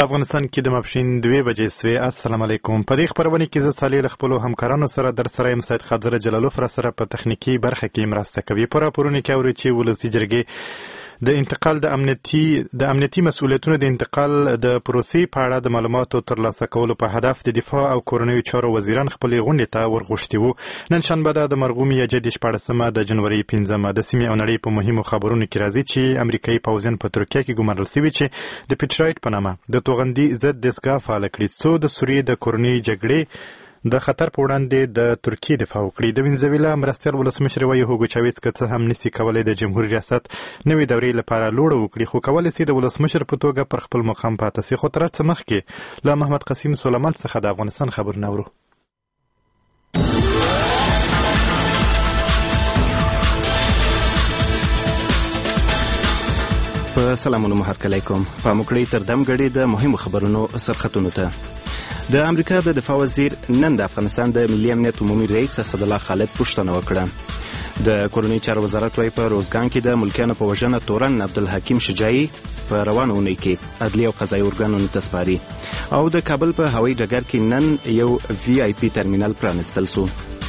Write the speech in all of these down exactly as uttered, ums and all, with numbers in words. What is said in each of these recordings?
په افغانستان کې د ماپښین دوې بجې سوې. السلام علیکم. په دې خپرونه کې زه صالح له خپلو همکارانو سره در سره یم. سید خضر جلالوف را سره په تخنیکي برخه کې مرسته کوي. په راپورونو کې اوري چې ولسي جرګې د انتقال د امنیتي د امنیتي مسؤلیتونو د انتقال د پروسې په اړه د معلوماتو ترلاسه کولو په هدف د دفاع او کورنیو چارو وزیران خپلې غونډې ته ورغوښتي وو. نن شنبه ده، د مرغومي یجدي شپاړسمه د جنوري پنځمه. د سیمې او نړۍ په مهمو خبرونو کې راځي چې امریکایي پوځیان په ترکیه کې ګمارل شوي چې د پیټرایټ په نامه د توغندي ضد دستګاه فعاله کړي څو د سوریې د کورنۍ جګړې د خطر په وړاندې د ترکیې دفاع وکړي. د وینزویلا مرستیال ولسمشر وایي هوګو چاویز که څه هم نسي کولی د جمهور ریاست نوې دورې لپاره لوړه وکړي، خو کولی سي د ولسمشر په توګه پر خپل مقام پاتې سي. خو تر څه مخکې له محمد قسیم سلیمان څخه د افغانستان خبرونه اورو. په سلامونو هرکلی کوم. په موکړی تر دم غړي د مهمو خبرونو سرخطونو ته. د امریکا د دفاع وزیر نن د افغانستان د ملي امنیت عمومي رئیس اسدالله خالد پوښتنه وکړه. د کورنۍ چارو وزارت وايي په روزګان کې د ملکیانو په وژنه تورن عبدالحکیم شجاعي په روانه اونۍ کې عدلي او قضایي ارګانونو ته سپاري. او د کابل په هوایي ډګر کې نن یو وی آی پی ترمینل پرانستل سو.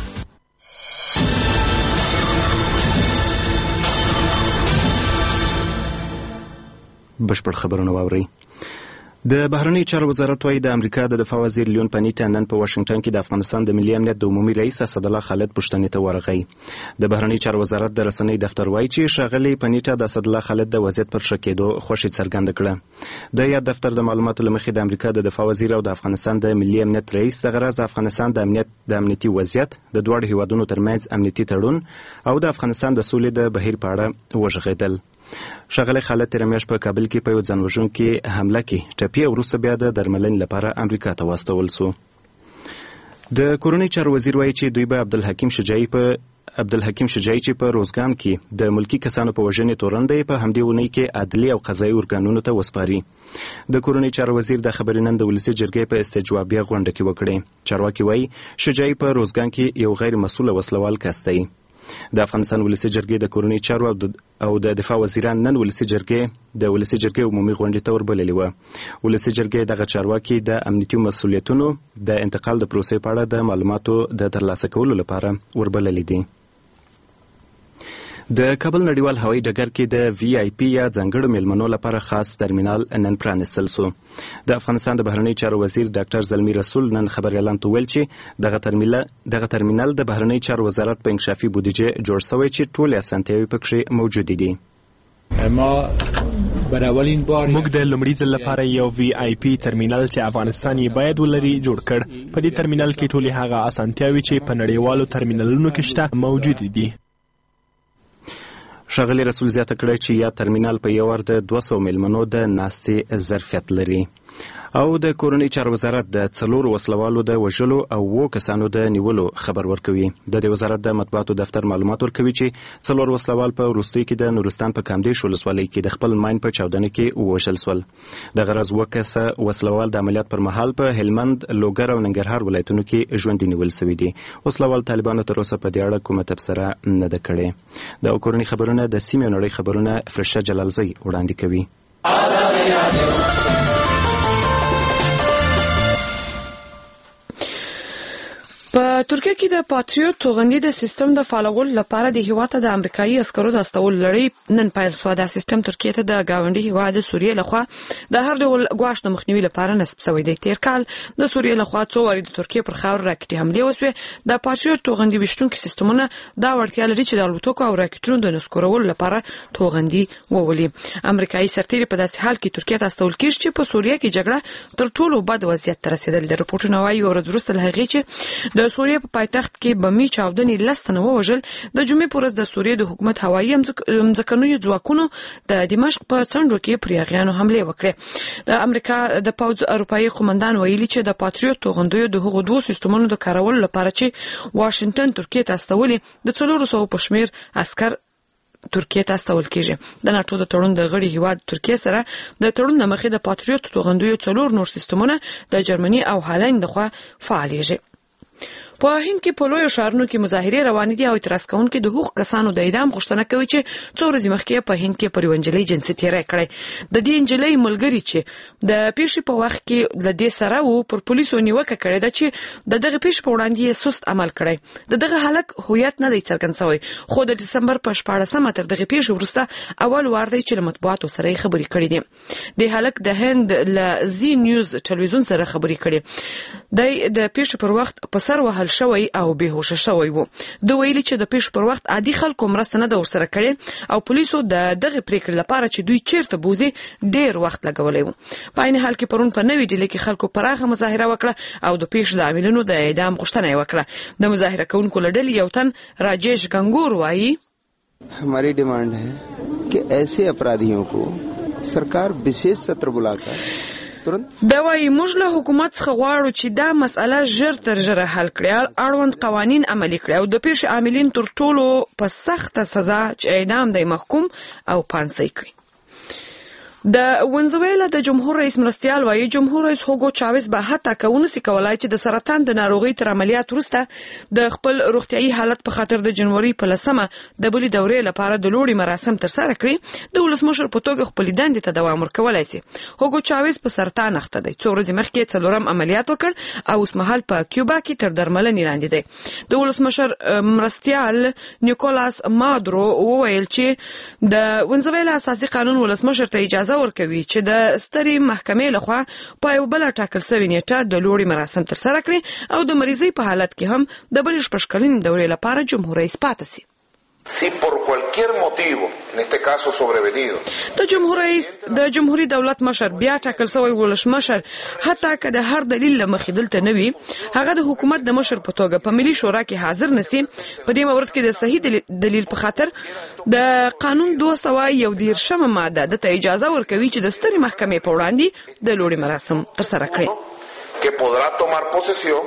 بشپړ خبرونه واورئ. د بهرنی چارو وزارت وايي د امریکا د دفاع وزیر لیون پانیټا نن په واشنگټن کې د افغانستان د ملي امنیت د عمومي رئیس اسدالله خالد پوښتنې ته ورغی. د بهرنی چارو وزارت د رسنۍ دفتر وايي چې ښاغلي پانیټا د اسدالله خالد د وضعیت پر ښه کېدو خوښي څرګنده کړه. د یاد دفتر د معلوماتو له مخې د امریکا د دفاع وزیر او د افغانستان د ملي امنیت رئیس د غرض د افغانستان د امنیت د امنیتي وضعیت، د دواړو هیوادونو ترمنځ امنیتي تړون او د افغانستان د سولې د بهیر په اړه وغږېدل. ښاغلی خالد تېره میاشت په کابل کې په یو ځانوژونکې حمله کې ټپي او وروسته بیا د درملنې لپاره امریکا ته واستول سو. د کورنۍ چارو وزیر وایي چې دوی به عبدالحکیم شجاعي په عبدالحکیم شجاعي چې په روزګان کې د ملکی کسانو په وژنې تورن دی په همدې اونۍ کې عدلي او قضایي ارګانونو ته وسپاري. د کورنۍ چارو وزیر د خبرې نن د ولسي جرګې په استجوابیه غونډه کې وکړې. چارواکي وایي شجاعي په روزګان کې یو غیر مسؤله وسلوال کس دی. د افغانستان ولسي جرګې د کورنۍ چارو او د دفاع وزیران نن ولسي جرګې د ولسي جرګې عمومي غونډې ته وربللې وه. ولسي جرګې دغه چارواکي د امنیتي مسؤلیتونو د انتقال د پروسې په اړه د معلوماتو د ترلاسه کولو لپاره وربللې دي. د کابل نړیوال هوایي ډګر کې د وی آی پی یا ځانګړو میلمنو لپاره خاص ترمینال نن پرانستل سو. د افغانستان د بهرنی چارو وزیر ډاکټر زلمی رسول نن خبر اعلان ته ویل چې دغه ترمینال دغه ترمینال د بهرنی چارو وزارت په انکشافي بودیجه جوړ شوی چې ټول اسانتیاوي پکې موجود دي. ما بر اولین بار موږ د لومړي ځل لپاره یو وی آی پی ترمینال چې افغانستان یې باید ولري جوړ کړ. په دې ترمینال کې ټولې هغه اسانتیاوي چې په نړیوالو ترمینالونو کې شته موجود دي. ښاغلي رسول زیاته کړه چې یا ترمینال په یو ور د دوه سوه میلمنو د ناستې ظرفیت لري. او د کورنۍ چارو وزارت د څلورو وسلوالو د وژلو او اوو کسانو د نیولو خبر ورکوي. د دې وزارت د مطبوعاتو دفتر معلومات ورکوي چې څلور وسلوال په وروستیو کې د نورستان په کامدیش ولسوالۍ کې د خپل ماین په چاودنه کې ووژل سول. د غرض اووه کسه وسلوال د عملیات پر مهال په هلمند، لوګر او ننګرهار ولایتونو کې ژوندي نیول سوي دي. وسلوال طالبانو تر اوسه په دې اړه کومه تبصره نه ده کړې. د کورنۍ خبرونه د سیمې او نړۍ خبرونه فرشته جلالزی وړاندې کوي. په ترکیه کې د پاتریوت توغندي د سیستم د فعالولو لپاره د هیواد د امریکایي عسکرو د استول لړۍ نن پیل شوه. دا سیستم ترکیه ته د گاونډي هیواد سوریه لخوا د هر ډول ګواښ د مخنیوي لپاره نصب شوی دی. تیر کال د سوریه لخوا څو وارې د ترکیه پر خاور راکټي حملې وسوې. د پاتریوت توغندي وشتونکي سیستمونه دا وړتیا لري چې د الوتکو او راکټونو د نسکورولو لپاره توغندي وولي. امریکایي سرتیري په داسې حال کې ترکیه ته استول کیږي چې په سوریه کې جګړه تر ټولو بد وضعیت ته رسیدلې ده. رپورټونه وايي ورځ وروسته له هغې چې د سوریه په پایتخت کې بمي چاودنې لس تنه ووژل. د جمعې په ورځ د سوریې د حکومت هوایي مځکنیو ځواکونو د دمشق په څنډو کې پر یاغیانو حملې وکړې. د امریکا د پوځ اروپایي قومندان ویلي چې د پاتریوت توغندیو د هغو دوه سیستمونو د کارولو لپاره چې واشنگټن ترکیه ته استولې د څلورو سوو په شمېر عسکر ترکیه ته استول کیږي. د ناټو د تړون د غړي هیواد ترکیه سره د تړون نه مخې د پاتریوت توغندیو څلور نور سیستمونه د جرمني او هالند لخوا فعالېږي. په هند کې په لویو ښارونو کې مظاهرې روانې دي او اعتراض کوونکي د حقوق کسانو د اعدام غوښتنه کوي چې څو ورځې مخکې په هند کې پر یوه نجلۍ جنسي تېری کړی. د دې نجلۍ ملګري چې د پیښې په وخت کې له دې سره و پر پولیسو نیوکه کړې ده چې د دغه پیښې په وړاندې یې سست عمل کړی. د دغه هلک هویت نه دی څرګند شوی، خو د ډسمبر په شپاړسمه تر دغه پیښې وروسته اول وار دی چې له مطبوعاتو سره یې خبرې کړې دي. د هلک د هند له زی نیوز ټلویزیون سره خبرې کړې. دی د پیښې پر وخت په سر وهل شوی او بېهوشه شوی و. دوی ویلي چې د پیښې پر وخت عادي خلکو مرسته نه ده ورسره کړې او پولیسو د دغه پریکړې لپاره چې دوی چیرته بوزي ډېر وخت لګولی و. په عین حال کې پرون په نوې ډیلي کې خلکو پراخه مظاهره وکړه او د پیښې د عاملینو د اعدام غوښتنه یې وکړه. د مظاهره کوونکو له ډلې یو تن راجیش گنگور وایي हमारी डिमांड है कि ऐसे अपराधियों को सरकार विशेष सत्र बुलाकर دا وایي موږ له حکومت څخه غواړو چې دا مسأله ژر تر ژره حل کړي، اړوند قوانین عملي کړي او د پیښې عاملین تر ټولو په سخته سزا چې اعدام دی محکوم او پانسۍ کړي. د ونزویلا د جمهور رئیس مرستیال وایي جمهور رئیس هوګو چاویز به حتی که ونسي کولای چې د سرطان د ناروغۍ تر عملیات وروسته د خپل روغتیایي حالت په خاطر د جنوري په لسمه د بلې دورې لپاره د لوړې مراسم ترسره کړي، د ولسمشر په توګه خپلې دندې ته دوام ورکولی سي. هوګو چاویز په سرطان اخته دی، څو ورځې مخکې څلورم عملیات وکړ او اوس مهال په کیوبا کې تر درملنې لاندې دی. د ولسمشر مرستیال نیکولاس مادرو وویل چې د ونزویلا اساسي قانون ولسمشر ته اجازه ورکوي چې د سترې محکمې لخوا په یو بله ټاکل سوې نیټه د لوړې مراسم ترسره کړي او د مریضۍ په حالت کې هم د بلې شپږ کلنې دورې لپاره جمهور رئیس پاتې سي. Si por cualquier motivo, en este caso sobrevenido, د جمهور رئیس د جمهوریت دولت مشر بیا ټاکل شوی ولسمشر حتی که د هر دلیل له مخې دلته نه وي، هغه د حکومت د مشر په توګه په ملي شورا کې حاضر نسی. په دې مورد کې د صحیح دلیل په خاطر د قانون دوه سوه یو دېرشمه ماده د ته اجازه ورکوي چې د سترې محکمې په وړاندې د لوړې مراسم ترسره کړي. que podrá tomar posesión.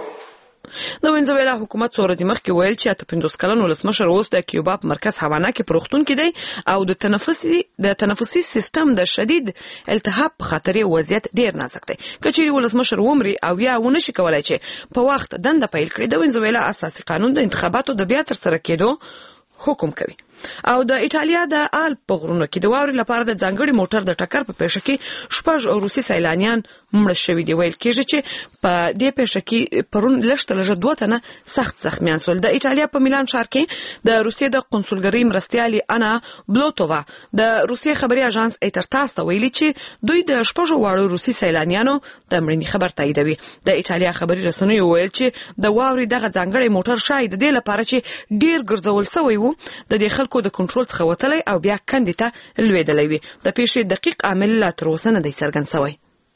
د وینزویلا حکومت څو ورځې مخکې ویل چې اته پنځوس کلن ولسمشر اوس د کیوبا په مرکز هاوانا کې په روغتون کې دی او د تنفسي د تنفسي سیستم د شدید التهاب په خاطر وضعیت ډیر نازک دی. که چیرې ولسمشر ومري او یا ونه شي کولای چې په وخت دنده پیل کړي، د وینزویلا اساسي قانون د انتخاباتو د بیا ترسره کېدو حکم کوي. او د ایټالیا د آلپ په غرونو کې د واورې لپاره د ځانګړي موټر د ټکر په پیښه کې شپږ روسي سیلانیان مړه شوي دي. ویل کېږي چې په دې پیښه کې پرون لږ تر لږه دوه تنه سخت زخمیان شول. د ایټالیا په میلان ښار کې د روسیې د قونسلګرۍ مرستیالې انا بلوتووا د روسیې خبري اژانس ایترتاس ته ویلي چې دوی د شپږو واړو روسي سیلانیانو د مړینې خبر تاییدوي. د ایټالیا خبري رسنیو ویل چې د واورې دغه ځانګړی موټر شاید د دې لپاره چې ډیر ګرځول شوی و د دې خلکو د کنټرول څخه وتلی او بیا کندې ته لوېدلی وي. د پیښې دقیق عامل لا تر اوسه نه دی څرګند شوی.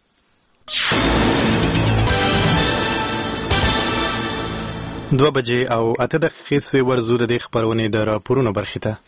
دوه بجې او اته دقیقې سوې ورځو د دې خپرونې د راپورونو برخې ته.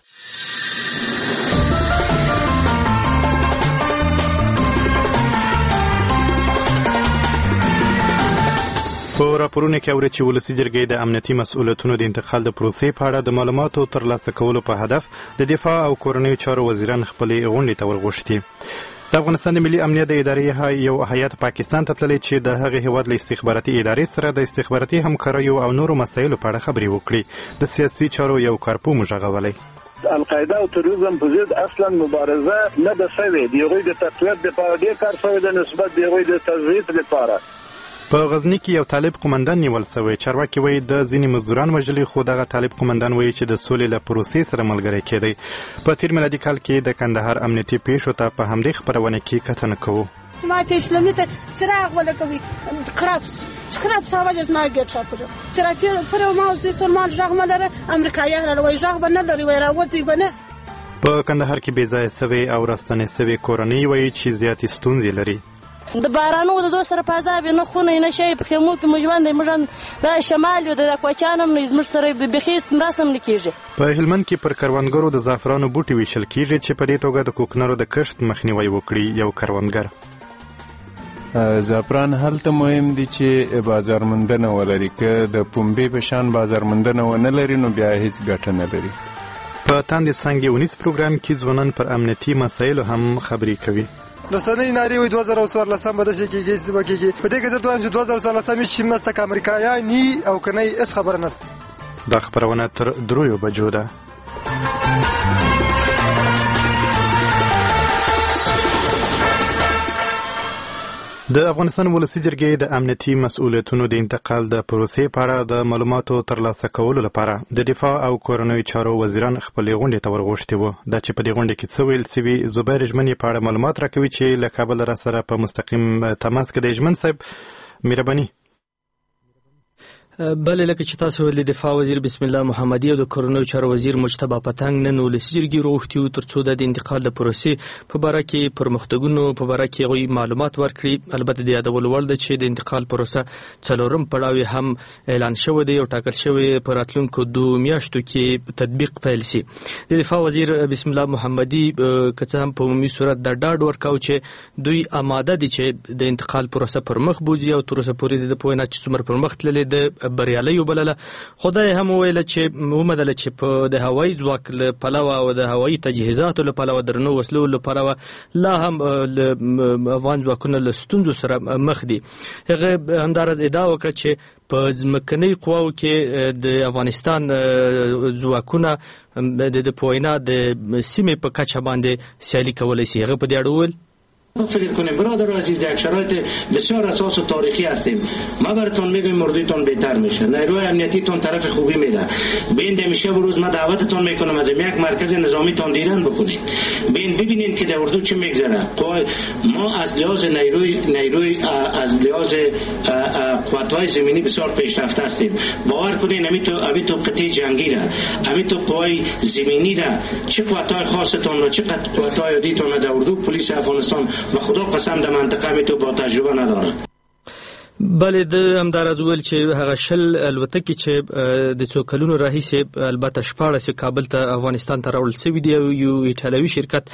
په راپورونو کې اوري چې ولسي جرګې د امنیتي مسؤلیتونو د انتقال د پروسې په اړه د معلوماتو ترلاسه کولو په هدف د دفاع او کورنیو چارو وزیران خپلې غونډې ته ورغوښتي. د افغانستان د ملي امنیت د ادارې یو هیئت پاکستان ته تللی چې د هغې هیواد له استخباراتي ادارې سره د استخباراتي همکاریو او نورو مسایلو په اړه خبرې وکړي. د سیاسي چارو یو کارپو مږغولی. القاعده او تروریزم په ضد اصلا مبارزه نه ده شوې، د هغوی د تقویت لپاره ډېر کار شوی د نسبت د هغوی د تضعیف لپاره. په غزني کې یو طالب قومندان نیول شوی. چارواکي وایي د ځینې مزدوران وژلي، خو دغه طالب قومندان وایي چې د سولې له پروسې سره ملګری کېدی. په تیر میلادي کال کې د کندهار امنیتي پیښو ته په همدې خپرونه کې کتنه کوو. ما پیشلمی ته چراغ ولګوي کراپس چکراب ساواج از ما گیت شاپره چرا پر ما زی فرمان ژغ ملره امریکایي راوي ژغ بنه لري وای راوځي بنه. په کندهار کې بې ځایه سوي او راستنې سوي کورنۍ وایي چې زیاتې ستونزې لري. د بارانو د دوه سره پازاب نه خونه نه شي په خمو کې مجوان د مجن د شمال یو د کوچانم نه زمر سره به خیس مراسم نکیږي. په هلمند کې پر کروندګرو د زعفرانو بوټي ویشل کیږي چې په دې توګه د کوکنارو د کښت مخنیوي وکړي. یو کروندګر زعفران هلته مهم دي چې بازار موندنه ولري، که د پنبې په شان بازار موندنه ونه لري نو بیا هیڅ ګټه نه لري. په تاندې څانګې اونیس پروګرام کې ځوانان پر امنیتي مسایلو هم خبرې کوي. رسنۍ نارې وي دوه زره څوارلسم به داسې کېږي چې به کېږي په دې کې درته وایم چې دوه زره څوارلسم هېڅ شي نشته که امریکایان وي او که نه هېڅ خبره نشته. دا خپرونه تر دریو بجو ده. د افغانستان ولسي جرګې د امنیتي مسؤلیتونو د انتقال د پروسې په اړه د معلوماتو ترلاسه کولو لپاره د دفاع او کورنیو چارو وزیران خپلې غونډې ته ورغوښتي وو. دا چې په دې غونډې کې څه ویل سوي، زبیر ژمن په اړه معلومات راکوي چې له کابل را سره په مستقیم تماس کې دی. ژمن صاحب مهرباني. بله لکه چې تاسو ویلي دفاع وزیر بسم الله محمدي او د کورنیو چارو وزیر مجتبی پتنګ نن ولسي جرګې راوغوښتي وو تر څو د انتقال د پروسې په باره کې پرمختګونو په باره کې هغوی معلومات ورکړي. البته د یادولو وړ ده چې د انتقال پروسه څلورم پړاو هم اعلان شوی دی او ټاکل شوی په راتلونکو دوه میاشتو کې تطبیق پیل شي. د دفاع وزیر بسم الله محمدي که څه هم په عمومي صورت د ډاډ ورکاو چې دوی آماده دي چې د انتقال پروسه پر مخ بوځي او تر اوسه پورې د پوهې نه چې څومره پر مخ تللی د بریالی وبلله. خدای هم وویل چې ومدله چې په د هوایي ځواک له پلوه او د هوایي تجهیزاتو له پلوه درنو وسلو له پلوه لا هم افغان ځواکونه له ستونزو سره مخ دي. هغه همداراز ادعا وکړه چې په ځمکنۍ قواو کې د افغانستان ځواکونه د پوهینا د سیمې په کچه باندې سیالي کولی شي. هغه په دې اړه وویل فکر کنیم برادر عزیز در شرایط بسیار اساس و تاریخی هستیم. ما براتون میگم مردیتون بهتر میشه، نیروی امنیتیتون طرف خوبی میره. بین میشه بروز ما دعوتتون میکنم از یک مرکز نظامیتون دیدن بکنید، بین ببینید که در اردو چه میگذره. ما از لحاظ نیروی نیروی از لحاظ قوت‌های زمینی بسیار پیشرفته هستیم. باور کنید امی تو امی تو قطعه جنگی را، امی تو قوای زمینی را، چه قوت‌های خاصتون و چه قوت‌های عادیتون در اردو پلیس افغانستان و خدا قسم در منطقه می تو با تجربه نداره. بله د همداراز ویل چې هغه شل الوتکې چې د څو کلونو راهیسې البته شپاړس کابل ته افغانستان ته راوړل شوي دي او یو ایټالوي شرکت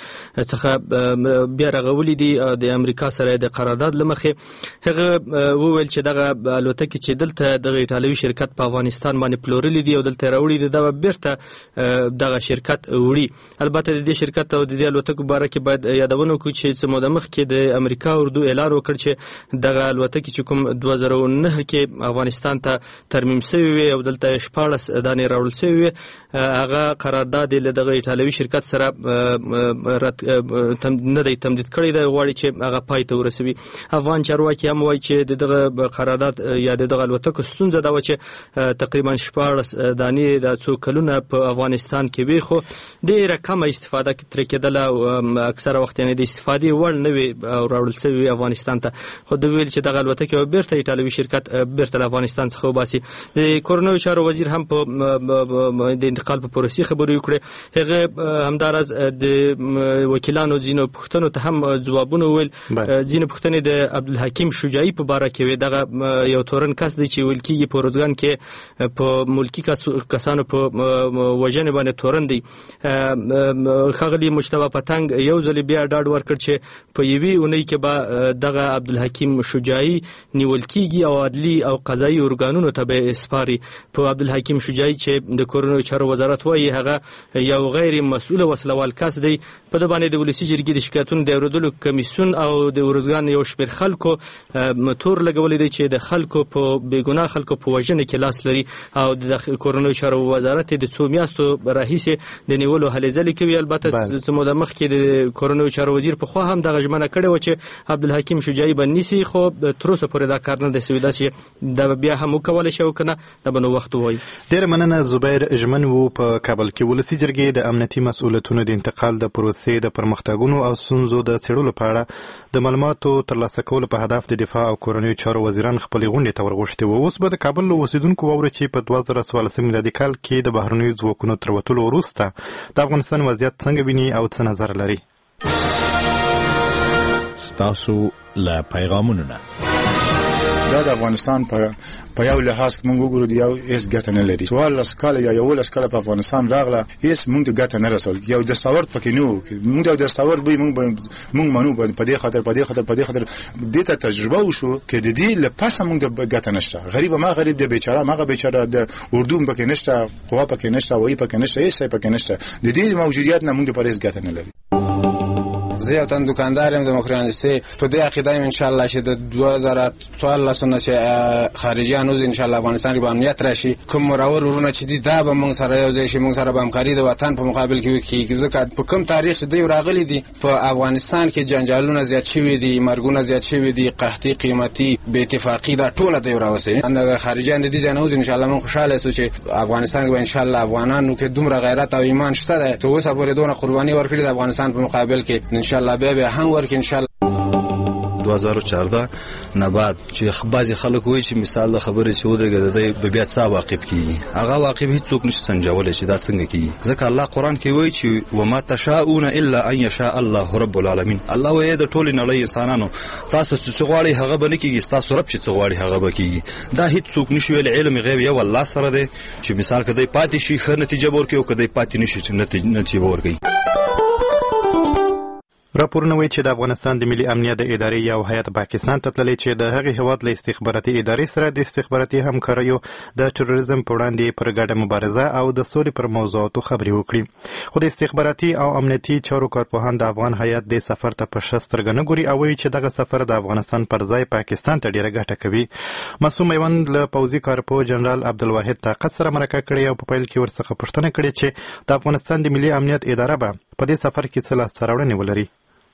څخه بیا رغولي دي د امریکا سره د قرارداد له مخې. هغه وویل چې دغه الوتکې چې دلته دغه ایټالوي شرکت په افغانستان باندې پلورلي دي او دلته راوړي دي دا بیرته دغه شرکت وړي. البته د دې شرکت او د دې الوتکو باره کې باید یادونه وکړو چې څه موده مخکې د امریکا اردو اعلان وکړ چې دغه الوتکې چې کوم دوه زره او نه کې افغانستان ته ترمیم شوی وي او دلته شپاړس دانې راوړل شوی وي، هغه قرارداد له دغه ایټالوي شرکت سره نه دی تمدید کړی دی، غواړي چې هغه پای ته ورسوي. افغان چارواکي هم وایي چې د دغه قرارداد یا د دغه الوتکو ستونزه دا وه چې تقریبا شپاړس دانې د څو کلونه په افغانستان کې وي خو ډېره کمه استفاده ترې کېدله او اکثره وخت یعنې د استفادې وړ نه وي او راوړل شوي افغانستان ته. خو دوی ویل چې دغه الوتکې به بیرته ایټالوي شرکت بیرته له افغانستان څخه وباسي. د کورنیو چارو وزیر هم په د انتقال په پروسې خبرې وکړې. هغه همداراز د وکیلانو ځینو پوښتنو ته هم ځوابونه وویل. ځینې پوښتنې د عبدالحکیم شجاعي په باره کې وې. دغه یو تورن کس دی چې ویل کېږي په روزګان کې په ملکي کسانو په وژنې باندې تورن دی. ښاغلي مجتبی پتنګ یو ځل بیا ډاډ ورکړ چې په یوې اونۍ کې به دغه عبدالحکیم شجاعي نیول کیږي او عدلي او قضایي ارګانونو ته به اسپاري. په عبدالحکیم شجاعي چې د کورنیو چارو وزارت وایي هغه یو غیر مسؤل وسلوال کس دی. په د باندې د ولسي جرګې د شکایتونو د اورېدلو کمیسیون او د ارزګان یو شمېر خلکو تور لګولی دی چې د خلکو په بېګناه خلکو په وژنې کې لاس لري او د کورنیو چارو وزارت د څو میاشتو راهیسې د نیولو هلې ځلې کوي. البته څه موده مخکې د کورنیو چارو وزیر پخوا هم دغه ژمنه کړې وه چې عبدالحکیم شجاعي به نیسي، خو تر اوسه پورې دا کار نه دی سوی. داسې دا بیا هم وکولی شي او که نه دا به نو وخت ووایي. ډېره مننه. زبیر ژمن و په کابل کې. ولسي جرګې د امنیتي مسؤلیتونو د انتقال د پروسې د پرمختګونو او ستونزو د څېړلو په اړه د معلوماتو ترلاسه کولو په هدف د دفاع او کورنیو چارو وزیران خپلې غونډې ته ورغوښتي وو. اوس به د کابل له اوسېدونکو واورو چې په دوه زره څوارلسم میلادي کال کې د بهرنیو ځواکونو تر وتلو وروسته د افغانستان وضعیت څنګه ویني او څه نظر لري. ستاسو له پیغامونو نه دا د افغانستان په یو لحاظ موږ وګورو د یو هیڅ ګټه نه لري. څوارلس کاله یا یولس کاله په افغانستان راغله هیڅ موږ ته ګټه نه رسول. یو دستاورد پکې نه و. موږ یو دستاورد به موږ موږ منو په دې خاطر په دې خاطر په دې خاطر دې ته تجربه وشو چې د دې لپاره موږ د ګټه نشته. غریب ما غریب دی، بیچاره ما بیچاره، د اردو پکې نشته، قوا پکې نشته، وایي پکې نشته، هیڅ پکې نشته. د دې موجودیت نه موږ په هیڅ ګټه نه لري. زه یو تن دکاندار یم د مخرانسي په دې عقیده یم ان شاء الله چې د دوه زره څوارلس نه چې خارجيانو ان شاء الله افغانستان کې به امنیت راشي کوم مرور ورونه چې دي دا به موږ سره یو ځای شي موږ سره به همکاري د وطن په مقابل کې کیږي ځکه په کوم تاریخ چې دوی راغلي دي په افغانستان کې جنجالونه زیات شوي دي مرګونه زیات شوي دي قحطي قیمتي بې اتفاقي دا ټوله دوی راوستي ان خارجيان د دې ځای نه ان شاء الله موږ خوشاله سو چې افغانستان کې ان شاء الله افغانانو کې دومره غیرت او ایمان شته ده چې اوس پورې دونه قرباني ورکړي د افغانستان په مقابل کې ان شاء الله به به هم ورکړي ان شاء الله دوه هزار و چهارده نه بعد چې بعضې خلک وایي چې مثال د خبرې چې ودرېږه د دی به بیا څه واقف کېږي هغه واقف هېڅوک نشي سنجولی چې دا څنګه کېږي ځکه الله قرآن کې وایي چې وما تشاءون الا ان یشاء الله رب العالمین الله وایي د ټولې نړۍ انسانانو تاسو چې څه غواړئ هغه به نه کېږي ستاسو رب چې څه غواړي هغه به کېږي دا هېڅوک نشي ویلی علم غیب یو الله سره دی چې مثال که دی پاتې شي ښه نتیجه به ورکوي او که دی پاتې نه شي چې نتیجه به ورکوي راپورونه وایي چې د افغانستان د ملي امنیت د ادارې یو هیئت پاکستان ته تللی چې د هغې هیواد له استخباراتي ادارې سره د استخباراتي همکاریو د تروریزم په وړاندې پر ګډه مبارزه او د سولې پر موضوعاتو خبرې وکړي خو د استخباراتي او امنیتي چارو کارپوهان د افغان هیئت دې سفر ته په ښه سترګه نه ګوري او وایي چې دغه سفر د افغانستان پر ځای پاکستان ته ډېره ګټه کوي معصوم میوند له پوځي کارپوه جنرال عبدالواحد طاقت سره مرکه کړې او په پیل کې ورڅخه پوښتنه کړې چې د افغانستان د ملي امنیت اداره به په دې سفر کې څه لاسته راوړنې ولري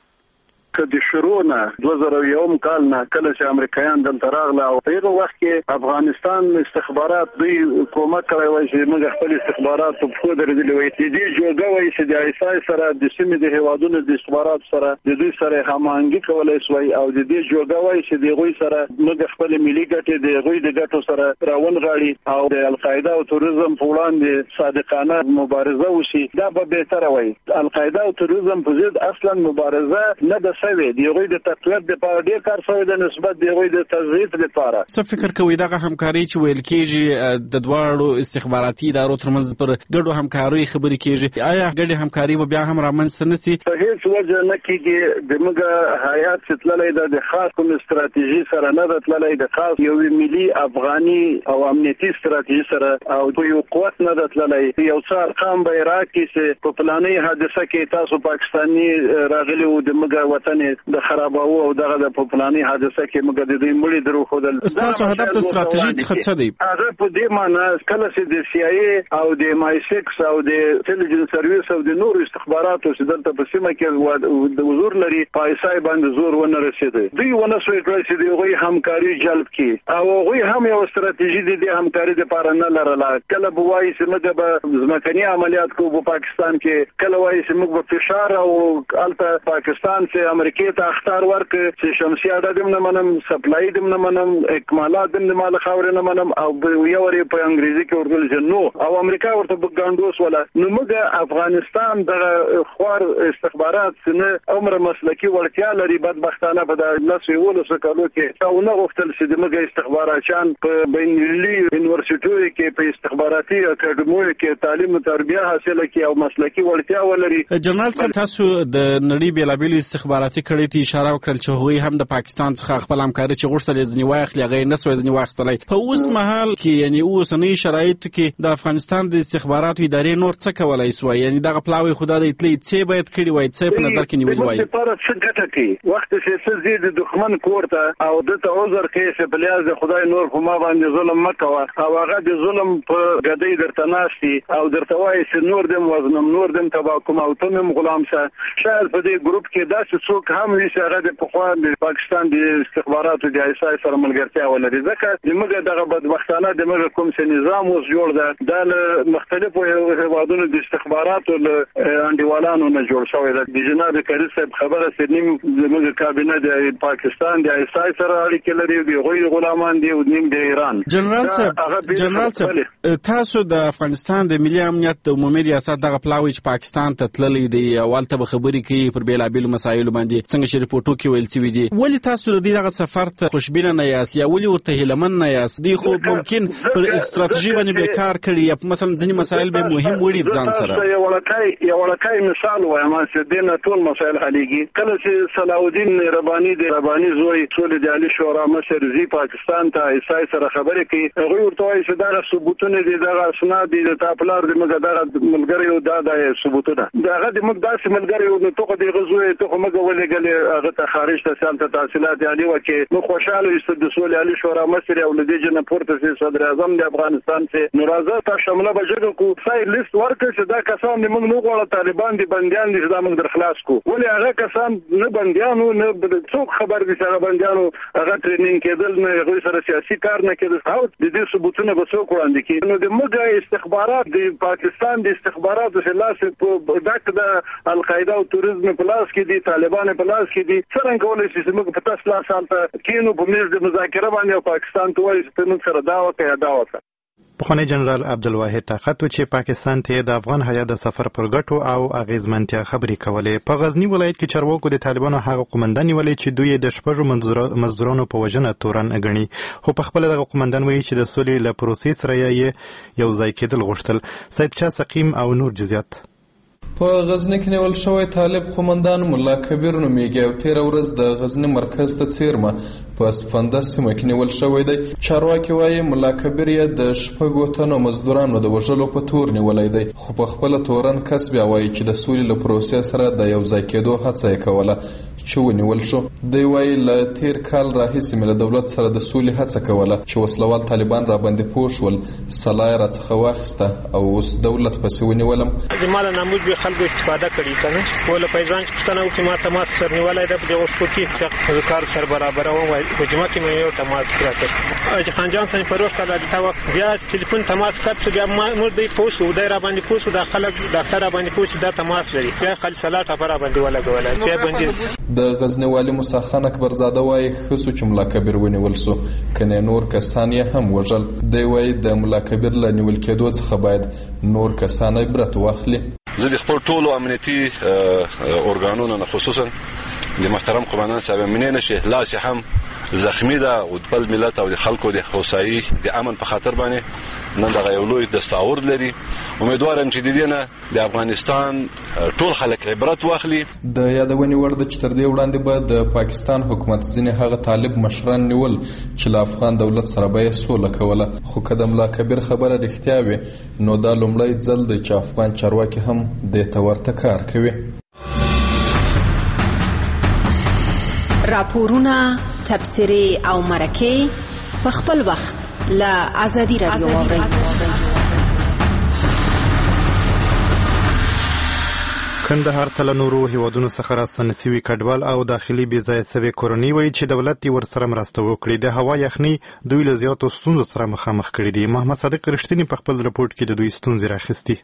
که د شروع نه دوه زره یو کال نه کله چې امریکایان دلته راغله او په هغه وخت کې افغانستان استخبارات دوی کومک کوي وایي چې موږ خپل استخبارات په خو درېدلې وایي چې دې جوړه وایي چې د ایسای سره د سیمې د هیوادونو د استخبارات سره د دوی سره هماهنګي کولای شي او د دې جوړه وایي چې د غوي سره موږ خپل ملي ګټې د غوي د ګټو سره راون غاړي او د القاعده او تروریزم په وړاندې صادقانه مبارزه وشي دا به بهتره وایي القاعده او تروریزم په ضد اصلا مبارزه نه د سوي دی غوي د تقویت د پاره ډیر کار شوی د نسبت دی غوي د تضعیف لپاره څه فکر کوي دغه همکاري چې ویل کېږي د دواړو استخباراتي ادارو ترمنځ پر ګډو همکارۍ خبرې کېږي آیا ګډه همکاري به بیا هم رامنځته نه شي په هیڅ وجه نه کېږي د موږ هیات چې تللی د خاص کوم استراتیژي سره نه ده تللی د خاص یو ملي افغاني او امنیتي استراتیژي سره او په یو قوت نه ده تللی یو څه ارقام به راکړي چې په پلاني حادثه کې تاسو پاکستاني راغلي وو د موږ وطن د خراباو او دغه د پلاني حادثه کې موږ د دې مړي درو خدل تاسو هدف د استراتیژي څخه څه دی هغه په دې معنی کله چې د سی آی ای او د ام آی سکس او د انټيليجنس سرویس او د نور استخباراتو چې دلته په سیمه کې د حضور لري پایسای باندې زور ونه رسیدي دوی ونه سوي کړی چې دوی همکاري جلب کړي او دوی هم یو استراتیژي د همکاري لپاره نه لرله کله به وایي چې موږ به ځمکني عملیات کوو په پاکستان کې کله وایي چې موږ به فشار او الته پاکستان چې امریکا ته اختار ورک چې شمسي اډه دم نه منم سپلای دم نه منم اکمالات دم نه مال خاور نه منم او یو ور په انګریزي کې ورغل جنو او امریکا ورته بګاندوس ولا نو موږ افغانستان د خوار استخبارات نه عمر مسلکی ورتیا لري بدبختانه په د لاسو ولو سکالو کې او نه غوښتل چې موږ استخباراتچان په بین المللي یونیورسيټو کې په استخباراتي اکاډمیو کې تعلیم او تربیه حاصله کړي او مسلکی ورتیا ولري جنرال صاحب تاسو د نړۍ بیلابیل استخباراتي کړي ته اشاره وکړل چې هغوی هم د پاکستان څخه خپل همکاري چې غوښتل ځنی واخلي هغه نه سوې ځنی واخستلای په اوس مهال کې یعنی اوسنۍ شرایطو کې د افغانستان د استخباراتو ادارې نور څه کولای سوای یعنی دغه پلاوی خدای د اطلاع څه باید کړي وای څه په نظر کې نیول وای په پاره څه ګټه کوي وخت چې څه زید دښمن کوړه او د ته عذر کې چې بلیاز د خدای نور په ما باندې ظلم مکوه او هغه د ظلم په ګډۍ درته ناشتي او درته وای چې نور دم وزنم نور دم تبا کوم او تم غلام شه شاید په دې ګروپ کې داسې څوک هم وي چې هغه د پخوان د پاکستان د استخباراتو د ایسای سره ملګرتیا ولري ځکه چې موږ دغه بدبختانه د موږ کوم څه نظام اوس جوړ ده د مختلفو هیوادونو د استخباراتو له انډیوالانو نه جوړ شوی ده د جناب کریم صاحب خبره سنیم زموږ کابینه د پاکستان د ایسای سره اړیکې لري د غوی غلامان دي او نیم د ایران جنرال صاحب جنرال صاحب تاسو د افغانستان د ملي امنیت د عمومي ریاست دغه پلاوی چې پاکستان ته تللی دی اولته به خبرې کوي پر بیلابیل مسایلو باندې باندې څنګه چې ریپورټو کې ویل شوي دي. ولې تاسو د دې دغه سفر ته خوشبینه نه یاست یا ولې ورته هیلهمن نه یاست؟ دوی خو ممکن پر استراتیژي باندې به کار کړي یا مثلا ځینې مسایل به مهم وړي ځان سره. یو وړکای یو وړکای مثال وایم چې دینه ټول مسایل حلېږي. کله چې صلاح الدین رباني د رباني زوی ټول د علي شورا مشر زی پاکستان ته ایسای سره خبرې کوي، هغه ورته وایي چې دا ثبوتونه دي، دا اسناد دي، د تاپلار د مګه دا ملګری او دا د ثبوتونه داغه د مګ داسې ملګری او ته د غزوې ته مګه ولګلې هغه ته خارج ته سالته تحصیلات عالی وکي نو خوشاله است د سول علي شورا مشر او د جن پورته سي صدر اعظم د افغانستان څخه ناراضه تا شامله بجګو کو سای لیست ورکړ چې دا کسان موږ نو غواړو طالبان دي بنديان دي دا موږ در خلاص کو ولې هغه کسان نه بنديانو نه څوک خبر دي چې بنديانو هغه ټریننګ کېدل نه غوړي سره سیاسي کار نه کېدل او د دې ثبوتونه به څوک وړاندې کوي. نو د موږ استخبارات د پاکستان د استخباراتو خلاص په دک د القاعده او تروریزم په لاس کې دي، طالبان په لاس کې دي. څنګه کولای شي چې موږ په تاسو لاس سره کینو په میز د مذاکره باندې پاکستان ته وایي چې موږ سره دا وکړه دا وکړه. پخوانی جنرال عبدالواحد طاقت چې پاکستان ته د افغان هیات د سفر پر ګټو او اغیزمنتیا خبرې کولې. په غزنی ولایت کې چارواکو د طالبانو هغه قومندان ولې چې دوی د شپږو مزدورانو په وژنه تورن غني، خو په خپل دغه قومندان وایي چې د سولې له پروسې سره یې یو ځای کېدل غوښتل. سید شاه سقیم او نور جزئیات. په غزنی کې نیول شوی طالب قومندان ملا کبیر نومیږي او تیر ورځ د غزنی مرکز ته څیرمه په سپنده سیمه کې نیول شوی دی. چارواکي وایي ملا کبیر یې د شپږو تنو مزدورانو د وژلو په تور نیولی دی، خو په خپله تورن کس بیا وایي چې د سولې له پروسې سره د یو ځای کېدو هڅه یې کوله چې ونیول شو. دی وایي له تیر کال راهیسې مې له دولت سره د سولې هڅه کوله چې وسلوال طالبان را باندې پوه شول، سلا یې راڅخه واخیسته او اوس دولت پسې ونیولم. د مال ناموز به خلکو استفاده کړي کنه ول پیزان چې پښتنه او کې ما تماس سر نیولای د اوس په کې چې کار سر برابر او په جمعه کې مې یو تماس کړی چې خان جان سن پروش کړه دا وخت بیا ټلیفون تماس کړ بیا مور دی پوسو د را باندې پوسو د خلک د سره باندې پوسو دا تماس لري بیا خل صلات پر باندې ولا غولا بیا باندې. د غزنی والی موسی خان اکبرزاده وایي خصو چې ملا کبیر ونیول سو کنه نور کسان یې هم وژل. دی وایي د ملا کبیر له نیول کېدو څخه باید نور کسان عبرت واخلي. زه د خپل ټولو امنیتي ارګانونو خصوصا د محترم قومندان صاحب امنیه نشي لاس هم زخمی ده او د بل ملت او د خلکو د هوسایي د امن په خاطر باندې نن دغه یو لوی دستاورد لري. امیدوارم چې د دې نه د افغانستان ټول خلک عبرت واخلي. د یادونې وړ د چې تر دې وړاندې به د پاکستان حکومت ځینې هغه طالب مشران نیول چې له افغان دولت سره به یې سوله کوله، خو که د ملا کبیر خبره رښتیا وي نو دا لومړی ځل دی چې افغان چارواکي هم دې ته ورته کار کوي. راپورونه، تبصرې او مرکې په خپل وخت له ازادي رادیو واورئ. کندهار ته له نورو هیوادونو څخه راستنه سوي کډوال او داخلي بې ځایه سوي کورنۍ وایي چې دولت یې ورسره مرسته وکړي. د هوا یخنۍ دوی له زیاتو ستونزو سره مخامخ کړي دي. محمد صادق رښتینی په خپل رپورټ کې د دوی ستونزې راخیستي.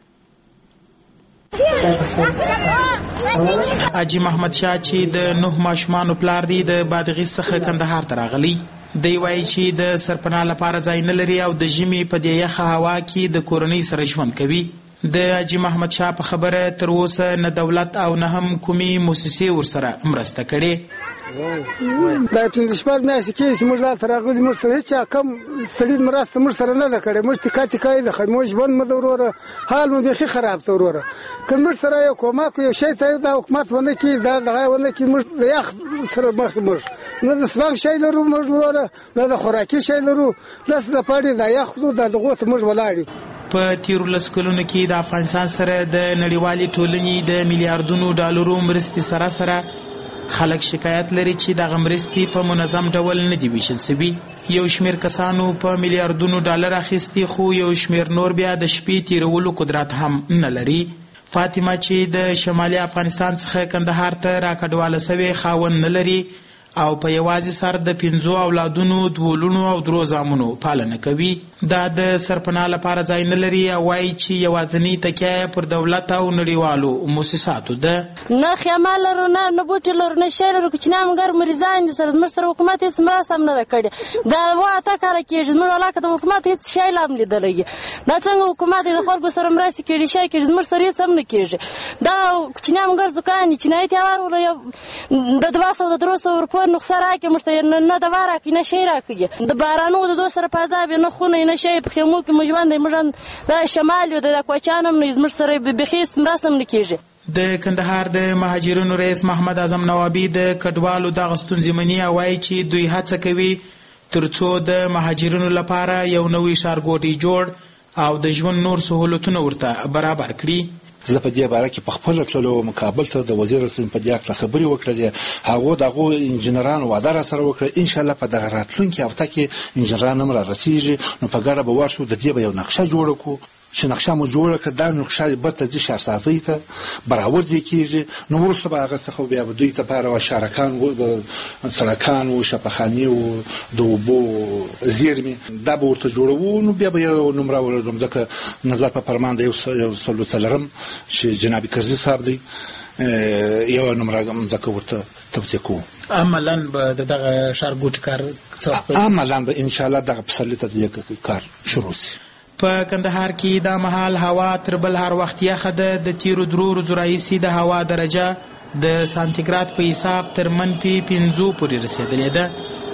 حاجی محمد شاه چې د نوح ماشومانو پلار دی د بادغیس څخه کندهار ته راغلی. دی وایي چې د سرپناه لپاره ځای نه لري او د ژمي په دې یخه هوا کې د کورنۍ سره ژوند کوي. د حاجی محمد شاه په خبره تر اوسه نه دولت او نه هم کومي موسسې ورسره مرسته کړي. دا پنځه شپږ میاشتې کېږي چې موږ دلته راغلي، موږ سره هېچا کم سړي مرسته موږ سره نه ده کړې. موږ تکا تکا یې ده موږ ژوند مو ده وروره، حال مو بیخي خراب ته وروره. که موږ سره یو کومک یو شی ته دا حکومت ونه کړي دا دغه ونه کړي موږ د یخ سره مخ موږ نه د سپک شی لرو موږ وروره نه د خوراکي شی لرو، داسې د پاړې دا یخ خو د دغو ته موږ ولاړ یو. په تیرو لس کلونو کې د افغانستان سره د نړیوالې ټولنې د میلیارډونو ډالرو مرستې سره سره خلک شکایت لري چې دغه مرستې په منظم ډول نه دي ویشل سوي. یو شمیر کسانو په میلیارډونو ډالر اخیستي خو یو شمیر نور بیا د شپې تیرولو قدرت هم نه لري. فاطمه چې د شمالي افغانستان څخه کندهار ته راکډواله سوې خاوند نه لري او په یوازې سر د پنځو اولادونو دوه لونو او درو زامنو پالنه کوي. دا د سرپناه لپاره ځای نه لري او وایي چې یوازینۍ تکیه پر دولت او نړیوالو موسساتو ده. نه خیمه لرو، نه نه بوټي لرو، نه شی لرو. کوچنیان مګر مریضان دي، سره زموږ سره حکومت هېڅ مرسته هم نه ده کړې. دا اوه اته کاله کېږي زموږ علاقه د حکومت هېڅ شی لا هم لیدلی. دا څنګه حکومت د خلکو سره مرستې کړي، شی کړي، زموږ سره هېڅ هم نه کېږي. دا کوچنیان مګر زکان دي، چینایي ته ورولو د دوه سوه د درې سوه روپیو نسخه راکړي موږ ته، نه دوا راکړي نه شی راکړي. د بارانو د دوه سره په عذاب یې نه خونه نه شی، په خیمو کې موږ ژوند دی. موږ دا شمال یو د کوچیان هم نه زموږ سره بیخي هېڅ مرسته هم نه کېږي. د کندهار د مهاجرینو رئیس محمد اعظم نوابي د کډوالو دغه ستونزې مني او وایي چې دوی هڅه کوي تر څو د مهاجرینو لپاره یو نوی ښارګوټی جوړ او د ژوند نور سهولتونه ورته برابر کړي. زه په دې باره کې په خپله تللو مقابل ته د وزیر رسم په دې هکله خبرې وکړلې. هغو د هغو انجینرانو وعده راسره وکړه انشاءالله په دغه راتلونکي هفته کې انجینران هم رارسېږي، نو په ګډه به ورشو، د دې به یو نقشه جوړه کړو. چې نقشه مو جوړه کړه، دا نقشه برته ځي ښارسازۍ ته برابر دې کېږي. نو وروسته به هغه څخه بیا به دوی لپاره شارکان و، سړکان و، شفاخانې و، د اوبو زیرمې دا به ورته جوړوو. نو بیا به یو نمره ولرم، ځکه نظر په فرمان د یو سلو څلرم چې جناب کرزي صاحب دی یو نمره ځکه ورته توصیه کوو. عملا به د دغه ښارګوټي کار څه عملا به انشاءالله دغه پسرلي ته کار شروع شي. په کندهار کې دا مهال هوا تر بل هر وخت یخه ده. د تیرو درو ورځو راهیسې د هوا درجه د سانتیګراد په حساب تر منفي پنځو پورې رسېدلې ده.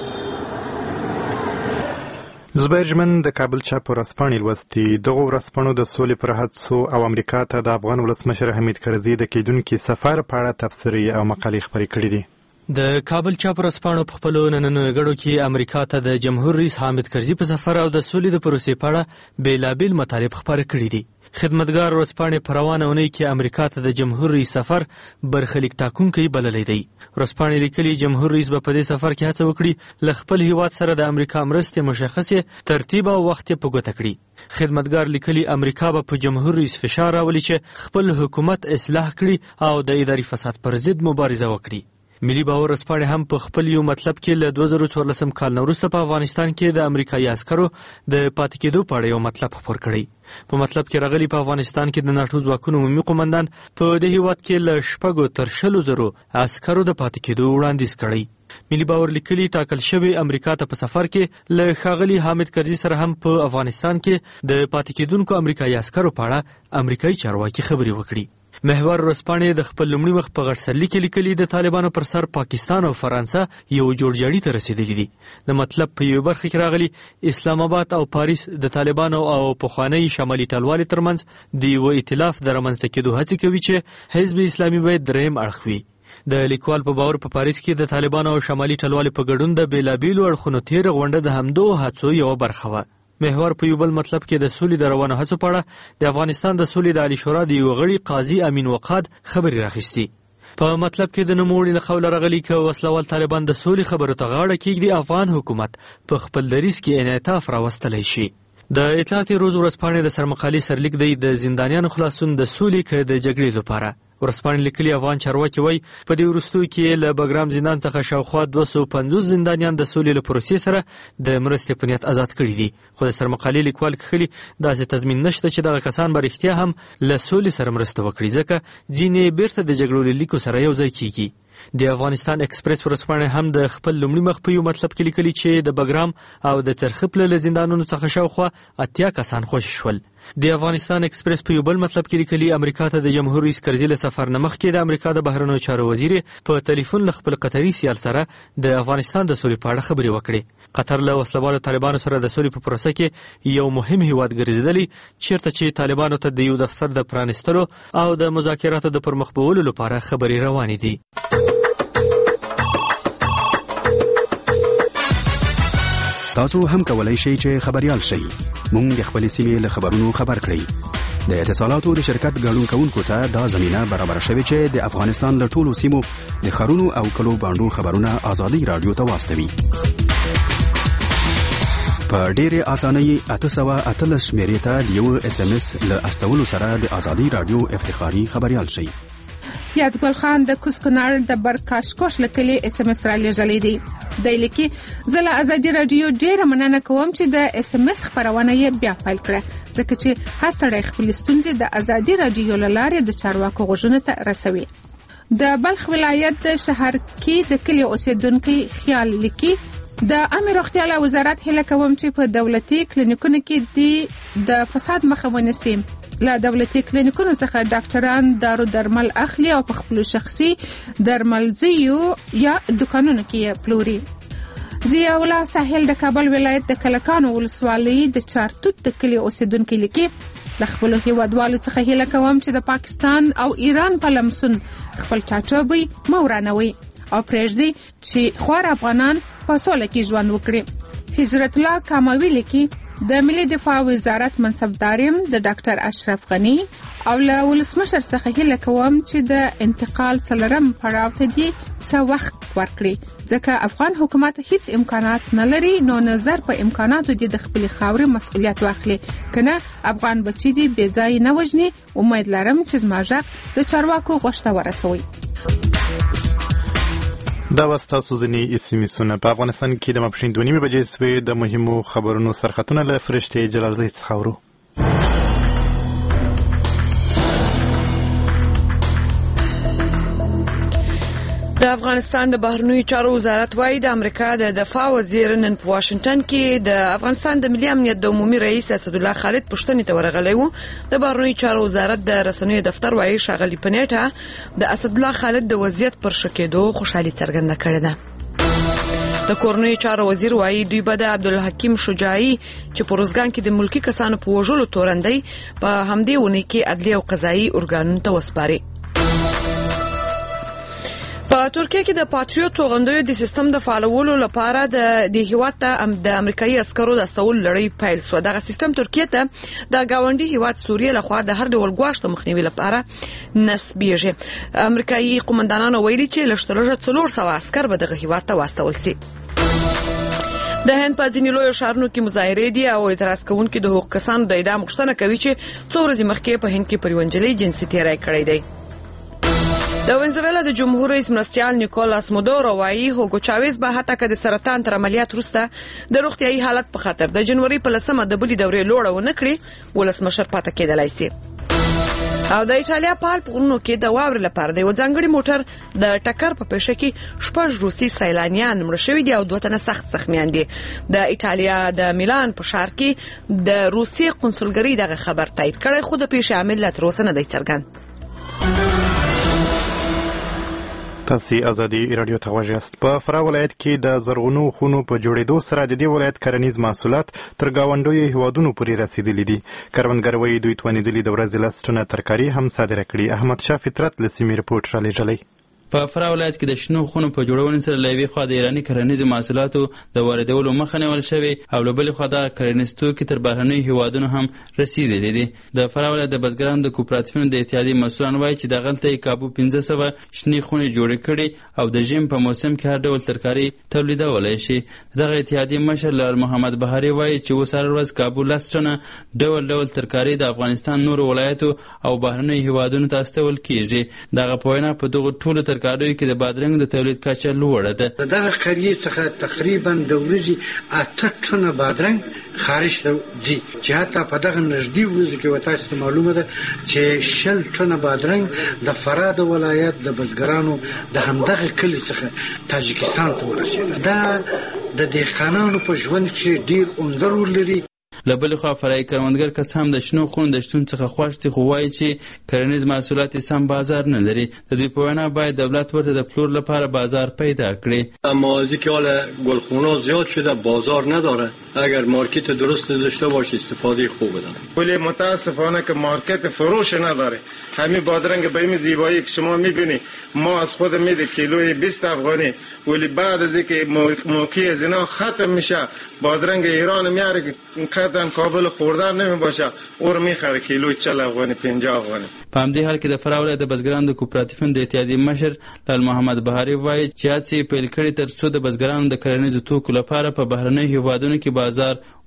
زبیر جمن د کابل چاپ ورځپاڼې لوستي. دغو ورځپاڼو د سولې پر هڅو او امریکا ته د افغان ولسمشر حمید کرزي د کېدونکي سفر په اړه تبصرې او مقالې خپرې کړي دي. د کابل چاپ ورځپاڼو په خپلو نننیو غړو کې امریکا ته د جمهور رئیس حامد کرزي په سفر او د سولې د پروسې په اړه بېلابېل مطالب خپاره کړي دي. خدمتګار ورځپاڼې په روانه اونۍ کې امریکا ته د جمهور رئیس سفر برخلیک ټاکونکی بللی دی. ورځپاڼې لیکلي جمهور رئیس به په دې سفر کې هڅه وکړي له خپل هیواد سره د امریکا مرستې مشخصې ترتیب او وخت په ګوته کړي. خدمتګار لیکلي امریکا به په جمهور رئیس فشار راولي چې خپل حکومت اصلاح کړي او د اداري فساد پر ضد مبارزه وکړي. ملي باور ورځپاڼې هم په خپل یو مطلب کې له دوه زره څوارلسم کال نه وروسته په افغانستان کې د امریکایي عسکرو د پاتې کېدو په اړه یو مطلب خپور کړی. په مطلب کې راغلي په افغانستان کې د ناټو ځواکونو عمومي قومندان په دې هیواد کې له شپږو تر شلو زرو عسکرو د پاتې کېدو وړاندیز کړی. ملي باور لیکلي ټاکل شوی امریکا ته په سفر کې له ښاغلي حامد کرزي سره هم په افغانستان کې د پاتې کېدونکو امریکایي عسکرو په اړه امریکایي چارواکي خبرې وکړي. محور ورځپاڼې د خپل لومړي مخ په غټ سرلیک کې لیکلي د طالبانو پر سر پاکستان او فرانسه یو جوړجاړي ته رسېدلي دي. د مطلب په یوه برخه کې راغلي اسلام آباد او پاریس د طالبانو او پخواني شمالي ټلوالې ترمنځ د یوه ائتلاف د رامنځته کېدو هڅې کوي چې حزب اسلامي باید دریم اړخ وي. د لیکوال په باور په پاریس کې د طالبانو او شمالي ټلوالې په ګډون د بېلابېلو اړخونو تېره غونډه د همدغو هڅو یوه برخه وه. محور په یو بل مطلب کې د سولې د روانو هڅو په اړه د افغانستان د سولې د عالی شورا د یو غړي قاضي امین وقاد خبرې راخیستي. په مطلب کې د نوموړي له قوله راغلي که وسلوال طالبان د سولې خبرو ته غاړه کېږدي افغان حکومت په خپل دریځ کې انعطاف راوستلی شي. د اطلاعات روز ورځپاڼې د سرمقالې سرلیک دی د زندانیانو خلاصون د سولې که د جګړې لپاره. ورځپاڼې لیکلي افغان چارواکي وایي په دې وروستیو کې له بګرام زندان څخه شاوخوا دوه سوه پنځوس زندانیان د سولې له پروسې سره د مرستې په نیت آزاد کړي دي. خو د سرمقالې لیکوال کښلي داسې تضمین نشته چې دغه کسان به رښتیا هم له سولې سره مرسته وکړي ځکه ځینې بیرته د جګړو له لیکو سره یو ځای کېږي. د افغانستان اکسپریس ورځپاڼې هم د خپل لومړي مخ په یو مطلب کې لیکلي چې د بګرام او د څرخپله له زندانونو څخه شاوخوا اتیا کسان خوشي شول. د افغانستان اکسپریس په یو بل مطلب کې لیکلي امریکا ته د جمهور رئیس کرزي له سفر نه مخکې د امریکا د بهرنیو چارو وزیر په ټلیفون له خپل قطري سیال سره د افغانستان د سولې په اړه خبرې وکړې. قطر له وسلوالو طالبانو سره د سولې په پروسه کې یو مهم هیواد ګرځېدلی چیرته چې طالبانو ته د یو دفتر د پرانستلو او د مذاکراتو د پرمخ بیولو لپاره خبرې روانې دي. تاسو هم کولای شئ چې خبريال شئ. موږ د خپل سیمې له خبرونو خبر کړئ. د اتصالاتو د شرکت ګډون کوونکو ته دا زمينه برابر شوه چې د افغانستان له ټولو سیمو د خارونو او کلو باندو خبرونه آزادي رادیو ته واستوي. په ډېره اسانۍ اته سوه اتلس شمیرې ته د یو اس ام اس له استولو سره د آزادي رادیو افتخاري خبريال شئ. یادګل خان د کوز کونړ د برکاشکوش له کلي اس ام اس را لېږلی دی. دی لیکي زه له ازادي راډیو ډېره مننه کوم چې د اس ام اس خپرونه یې بیا پیل کړه، ځکه چې هر سړی خپلې ستونزې د ازادي راډیو له لارې د چارواکو غوږونو ته رسوي. د بلخ ولایت د شهرکي د کلي اوسیدونکي خیال لیکي د عامه روغتیا له وزارت هیله کوم چې په دولتي کلینیکونو کې د فساد مخه ونیسي. له دولتي کلینیکونو څخه ډاکټران دارو درمل اخلي او په خپل شخصي درملځیو یا دکانونو کې پلوري. ضیاء الله ساحل د کابل ولایت د کلکانو ولسوالۍ د چارتوت د کلي اوسیدونکي لیکي له خپلو هیوادوالو څخه هیله کوم چې د پاکستان او ایران په لمسون خپل ټاټوبی مه ورانوي او پرېږدي چې خوار افغانان په سوله کې ژوند وکړي. هجرت الله کاموي لیکي د ملي دفاع وزارت منصبدار یم د ډاکټر اشرف غني او له ولسمشر څخه هیله کوم چې د انتقال څلورم پړاو ته دې څه وخت ورکړي، ځکه افغان حکومت هیڅ امکانات نه لري، نو نظر په امکاناتو دې د خپلې خاورې مسؤلیت واخلي، کنه افغان بچي دې بې ځایه نه وژني. امید لرم چې زما غږ د چارواکو غوږ ته ورسوي. دا وستاسو ځینې اسمیسونه په افغانستان کې د ماپښین دوه نیمې بجې سوې د مهمو خبرونو سرخطونه له فرشتې جلالزۍ څخه اورو. د افغانستان د بهرنیو چارو وزارت وايي د امریکا د دفاع وزیر نن په واشنگټن کې د افغانستان د ملي امنیت د عمومي رئیس اسدالله خالد پوښتنې ته ورغلی و. د بهرنیو چارو وزارت د رسنیو دفتر وايي ښاغلي پنیټه د اسدالله خالد د وضعیت پر ښه کېدو خوشحالي څرګنده کړې ده. د کورنیو چارو وزیر وايي دوی به د عبدالحکیم شجاعي چې په روزګان کې د ملکي کسانو په وژلو تورندی په همدې اونۍ کې عدلي او قضایي ارګانونو ته وسپاري. په ترکیه کې د پاتریوت توغندیو د سیستم د فعالولو لپاره د د هیواد ته د امریکایي عسکرو د استول لړۍ پیل شو. دغه سیستم ترکیه ته د گاونډي هیواد سوریه لخوا د هر ډول ګواښ د مخنیوي لپاره نسبیږي. امریکایي قومندانانو ویلي چې لږترلږه څلور سوه عسکر به دغه هیواد ته واستول شي. د هند په ځینې لویو ښارونو کې مظاهرې دي او اعتراض کوونکي د حقوقو کسانو د اعدام غوښتنه کوي چې څو ورځې مخکې په هند کې پر یوه نجلۍ جنسي تېری کړی دی. د وینزویلا د جمهور رئیس مرستیال نیکولاس مادورو وايي هوګو چاویز به حتی که د سرطان تر عملیات وروسته د روغتیايي حالت په خاطر د جنوري په لسمه د بلې دورې لوړه ونه کړي ولسمشر پاتې کېدلی شي. او د ایټالیا په الپ غرونو کې د واورې لپاره د یو ځانګړي موټر د ټکر په پیښه کې شپږ روسي سیلانیان مړه شوي دي او دوه تنه سخت زخمیان دي. د ایټالیا د میلان په ښار کې د روسي قونسلګرۍ دغه خبر تایید کړی، خو د پیښې عامل لا تر اوسه نه دی څرګند. تاسو ازادي رادیو ته غوږ یاست. په فراه ولایت کې د زرغونو خونو په جوړېدو سره د دې ولایت کرنیز محصولات تر ګاونډیو هیوادونو پورې رسیدلي دي. کروندګر وایي دوی توانېدلي د ورځې لس ټنه ترکاري هم صادره کړي. احمد شاه فطرت له سیمې رپورټ رالیږلی. په فراه ولایت کې د شنو خونو په جوړونې سره له یوې خوا د ایراني کرنیزو محصولاتو د واردولو مخه نیول شوې او له بلې خوا دغه کرنیز توکي تر بهرنیو هیوادونو هم رسیدلي دي. د فراه ولایت د بزګرانو د کوپراتیفونو د اتحادیې مسؤلان وایي چې دغلته یې کابو پنځه سوه شنې خونې جوړې کړي او د ژمي په موسم کې هر ډول ترکاري تولیدولی شي. دغه اتحادیې مشر لال محمد بهاري وایي چې اوس هره ورځ کابو لس ټنه ډول ډول ترکاري د افغانستان نورو ولایتو او بهرنیو هیوادونو ته استول کیږي. دغه په وینا په دغو ټولو ترکاریو کې د بادرنګ د تولید کچه لوړه ده. دغه قریې څخه تقریبا د ورځې اته ټنه بادرنګ خارج ته ځي چې حتی په دغه نږدې ورځو کې ورته ته معلومه ده چې شل ټنه بادرنګ د فراه د ولایت د بزګرانو د همدغه کلي څخه تاجکستان ته ورسېده. دا د دهقانانو په ژوند کې ډېر عمده رول لري. له بلې خوا فرایي کروندګر که څه هم د شنو خونو د شتون څخه خوښ دي، خو وایي چې کرنیز محصولات یې سم بازار نه لري. د دوی په وینا باید دولت ورته د پلور لپاره بازار پیدا کړي. موازی که حالا گلخونا زیاد شده بازار نداره، اگر مارکت درست داشته باشه استفاده خوب داره. ولی متاسفانه که مارکت فروش نداره. همین بادرنگ به این زیبایی که شما میبینی ما از خود میده کیلوی بیست افغانی، ولی بعد از اینکه موقع از اینا ختم میشه بادرنگ ایران میاره قطعا قابل خوردن نمیباشه، او رو میخره کیلوی چهل افغانی پنجاه افغانی. په همدې حال کې د فراه ولایت د بزګرانو د کوپراتیفونو د اتحادیې مشر لال محمد بهاري وایي چې هڅې پیل کړي تر څو د بزګرانو د کرنیزو توکو لپاره په بهرنیو هیوادونو کې بازار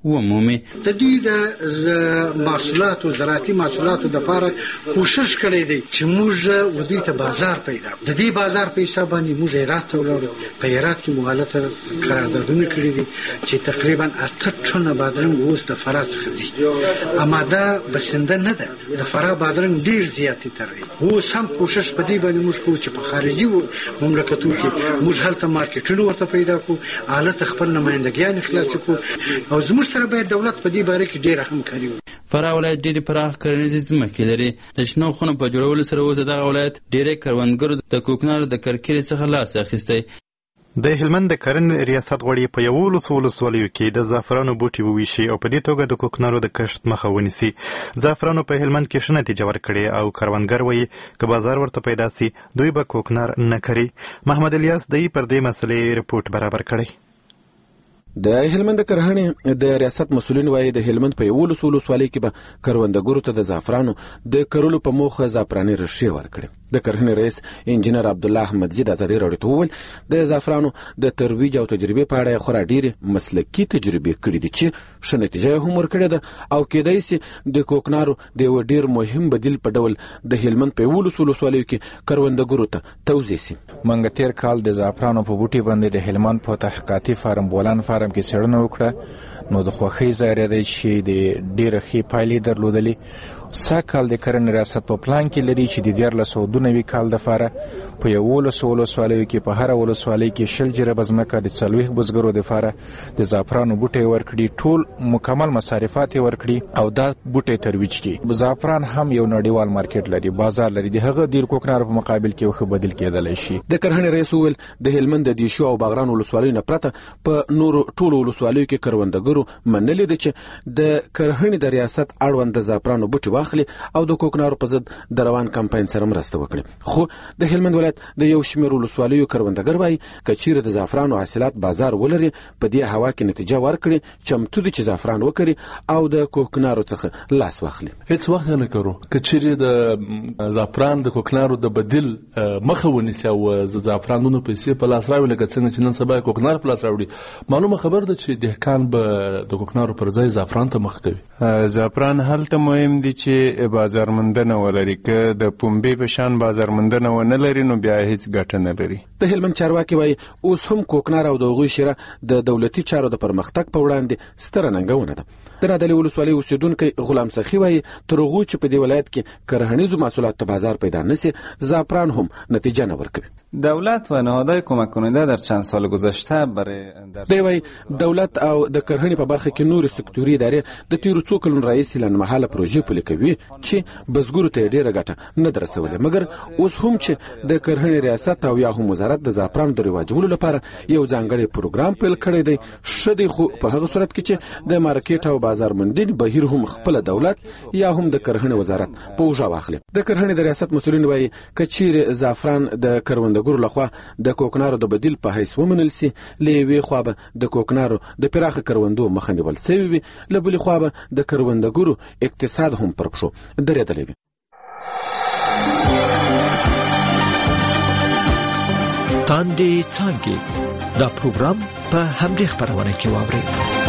ومومي. د دوی د محصولاتو زراعتي محصولاتو د لپاره کوشش کړی دی چې موږ ودی ته بازار پیدا کړو. د دې بازار په حساب باندې موږ هرات ته ولاړو. په هرات کې مغالطه قراردادونه کړی دي چې تقریبا اته ټنه بادرنګ اوس د فراه څخه ځي. اما دا بسنده نه ده، د فراه بادرنګ ډیر زیات تر دی. اوس هم کوشش په دې باندې موږ کوو چې په خارجي مملکتونو کې موږ هلته مارکیټونه ورته پیدا کړو، حالت خپل نمائندګیان خلاص کړو او زموږ سره باید دولت په دې باره کې ډېره همکاري وکړي. فراه ولایت ډېرې پراخ کرنیزې ځمکې لري. د شنو خونو په جوړولو سره اوس دغه ولایت ډېری کروندګرو د کوکنارو د کرکیلې څخه لاس اخیستی. د هلمند د کرنې ریاست غړي په یولسو ولسوالیو کې د زعفرانو بوټي وویشي او په دې توګه د کوکنارو د کښت مخه ونیسي. زعفرانو په هلمند کې ښه نتیجه ورکړې او کروندګر وایي که بازار ورته پیدا سي دوی به کوکنار نه کري. محمد الیاس دی پر دې مسلې رپورټ برابر کړی. د هلمند کرهڼې د ریاست مسؤلین وایي د هلمند په یولسو ولسوالۍ کې به کروندګرو ته د زعفرانو د کرلو په موخه زعفراني رشې ورکړي. د کرهڼې رئیس انجینر عبدالله احمدزي د ازادي راډیو ته وویل د زعفرانو د ترویج او تجربې په اړه خورا ډېرې مسلکي تجربې کړي دي چې ښه نتیجه یې هم ورکړې ده او کېدای سي د کوکنارو د یوه ډېر مهم بدیل په ډول د هلمند په یولسو ولسوالیو کې کروندګرو ته توضیح سي. منګه تېر کال د زعفرانو په بوټي باندې د هلمند په تحقیقاتي فارم بولان فارم کې څېړنه وکړه، نو د خوښۍ ځای دی چې د ډېرې ښې پایلې درلودلې. سږ کال د کرنې ریاست په پلان کې لري چې د دیارلس سوه دوه نوي کال دپاره په یولسو ولسوالیو کې په هره ولسوالۍ کې شل جریبه ځمکه د څلوېښت بزګرو دپاره د زعفرانو بوټی ورکړي، ټول مکمل مصارفات یې ورکړي او دا بوټی ترویج کړي. زعفران هم یو نړیوال مارکیټ لري، بازار لري، د هغه ډېر کوکنارو په مقابل کې یو ښه بدیل کېدلی شي. د کرهڼې رئیس وویل د هلمند د دیشو او باغران ولسوالیو نه پرته په نورو ټولو ولسوالیو کې کروندګرو منلي ده چې د کرهڼې د ریاست اړوند د زعفرانو بوټي واخلي او د کوکنارو په ضد د روان کمپاین سره مرسته وکړي. خو د هلمند ولایت د یو شمېر ولسوالیو کروندګر وایي که چیرې د زعفرانو حاصلات بازار ولري په دې هوا کې نتیجه ورکړي چمتو دي چې زعفران وکري او د کوکنارو څخه لاس واخلي. هیڅ وخت نه کوو که چیرې د زعفران د کوکنارو د بدیل مخه ونیسي او زعفرانونو پیسې په لاس راوړي لکه څنګه چې نن سبا کوکنار په لاس راوړي. معلومه خبر ده چې دهقان به د کوکنارو پر ځای زعفران ته مخ کوي. زعفران هلته مهم دي چې بازار مندنه ولري، که د پنبې په شان بازار مندنه ونه لري نو بیا هیڅ ګټه نه لري. د هلمند چارواکي وایي اوس هم کوکنار او د هغوی شیره د دولتي چارو د پرمختګ په وړاندې ستره ننګونه ده. د نادعلي ولسوالۍ اوسېدونکی غلام سخي وایي تر هغو چې په دې ولایت کې کرهڼیزو محصولاتو ته بازار پیدا نه سي زعفران هم نتیجه نه ورکوي. دولت و نهادهای کمک کننده در چند سال گذشته برای دی وایي دولت او د کرهڼې په برخه کې نورې سکتوري ادارې د تیرو څو کلونو راهیسې لنډمهاله پروژې پلي کوي چې بزګرو ته ډېره ګټه نه ده رسولې، مګر اوس هم چې د کرهڼې ریاست او یا هم وزارت د زعفرانو د رواجولو لپاره یو ځانګړی پروګرام پیل کړی دی ښه دی، خو په هغه صورت کې چې د مارکیټ او بازار موندنې بهیر هم خپله دولت یا هم د کرهڼې وزارت په اوږه واخلي. د کرهڼې د ریاست مسؤلین وایي که چیرې زعفران د کروندګرو لخوا د کوکنارو د بدیل په حیث ومنل سي، له یوې خوا به د کوکنارو د پراخه کروندو مخه نیول سوي وي، له بلې خوا به د کروندګرو اقتصاد هم پر پښو درېدلی وي. تاندې څانګې دا پروګرام په همدې خپرونه کې واورئ.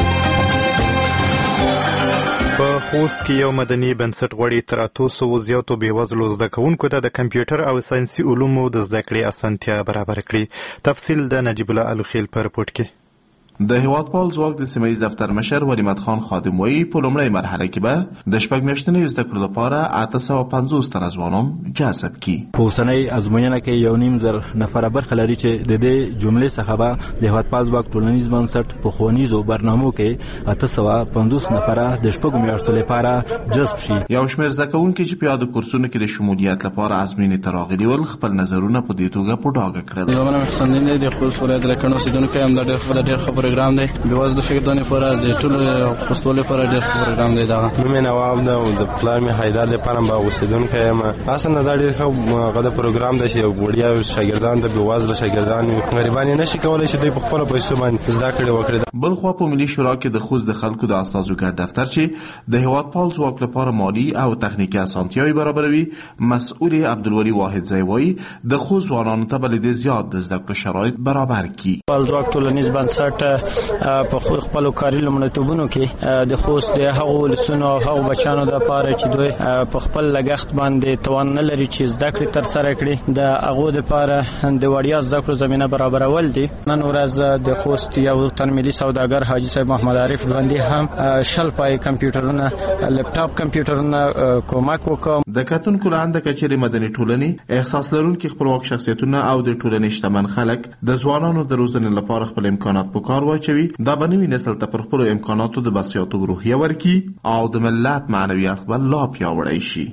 په خوست کې یو مدني بنسټ غړي تر اتو سوو زیاتو بېوزلو زده کوونکو ته د کمپیوټر او ساینسي علومو د زده کړې اسانتیا برابر کړي. تفصیل د نجیب الله الخیل په رپورټ کې. د هیوادپال ځواک د سیمه ییز دفتر مشر ولیمت خان خادم وایي په لومړۍ مرحله کې به د شپږ میاشتنۍ زده کړو لپاره اته سوه پنځوس تنه ځوانان جذب کړي. په اوسنۍ ازموینه کې یو نیم زر نفره برخه لري چې د دې جملې څخه به د هیوادپال ځواک ټولنیز بنسټ په ښوونیزو برنامو کې اته سوه پنځوس نفره د شپږو میاشتو لپاره جذب شي. یو شمېر زده کوونکي چې په یادو کورسونو کې د شمولیت لپاره ازموینې ته راغلي ول خپل نظرونه په دې توګه په ډاګه کړل. یو منم حسن دی د خوست ولایت له کڼو اوسېدونکی هم دا ډېر ښه ډېر ښه پروګرام دی. بېوزلو شاګردانو لپاره د ټولو خوستوالو لپاره ډېر ښه پروګرام دی. دغه نوم یې نواب ده او د پلار مې حیدر دی، پرم به اوسېدونکی یم. اصلا دا ډېر ښه هغه د پروګرام دی چې وړیا شاګردان د بېوزله شاګردان غریبان یې نشي کولی چې دوی په خپلو پیسو باندې زده کړې وکړي. بلخوا په ملي شورا کې د خوست د خلکو د استازوګر دفتر چې د هیوادپال ځواک لپاره مالي او تخنیکي اسانتیاوې برابروي مسؤل عبدالولي واحد ځای وایي د خوست ځوانانو ته به له دې زیات د زده کړو شرایط برابر کړي. پال ځواک ټولنیز بنسټ په خپل کاري لومړیتوبونو کې د خوست د هغو ولسونو او هغو بچانو د لپاره چې دوی په خپل لګښت باندې توان نه لري چې زده کړې ترسره کړي د هغو لپاره د وړیا زده کړو زمینه برابرول دي. نن ورځ د خوست یو تن ملي سوداګر حاجي صاحب محمد عارف ژوندي هم شل پای کمپیوټرونه لپټاپ کمپیوټرونه کومک وکړ. د کتونکو لاندې کچېرې مدني ټولنې احساس لرونکي خپلواک شخصیتونه او د ټولنې شتمن خلک د ځوانانو د روزنې لپاره خپل امکانات په کار واچوي. دا به نوي نسل ته پر خپلو امکاناتو د بسیاتوب روحیه ورکړي او د ملت معنوي اړخ به لا پیاوړی شي.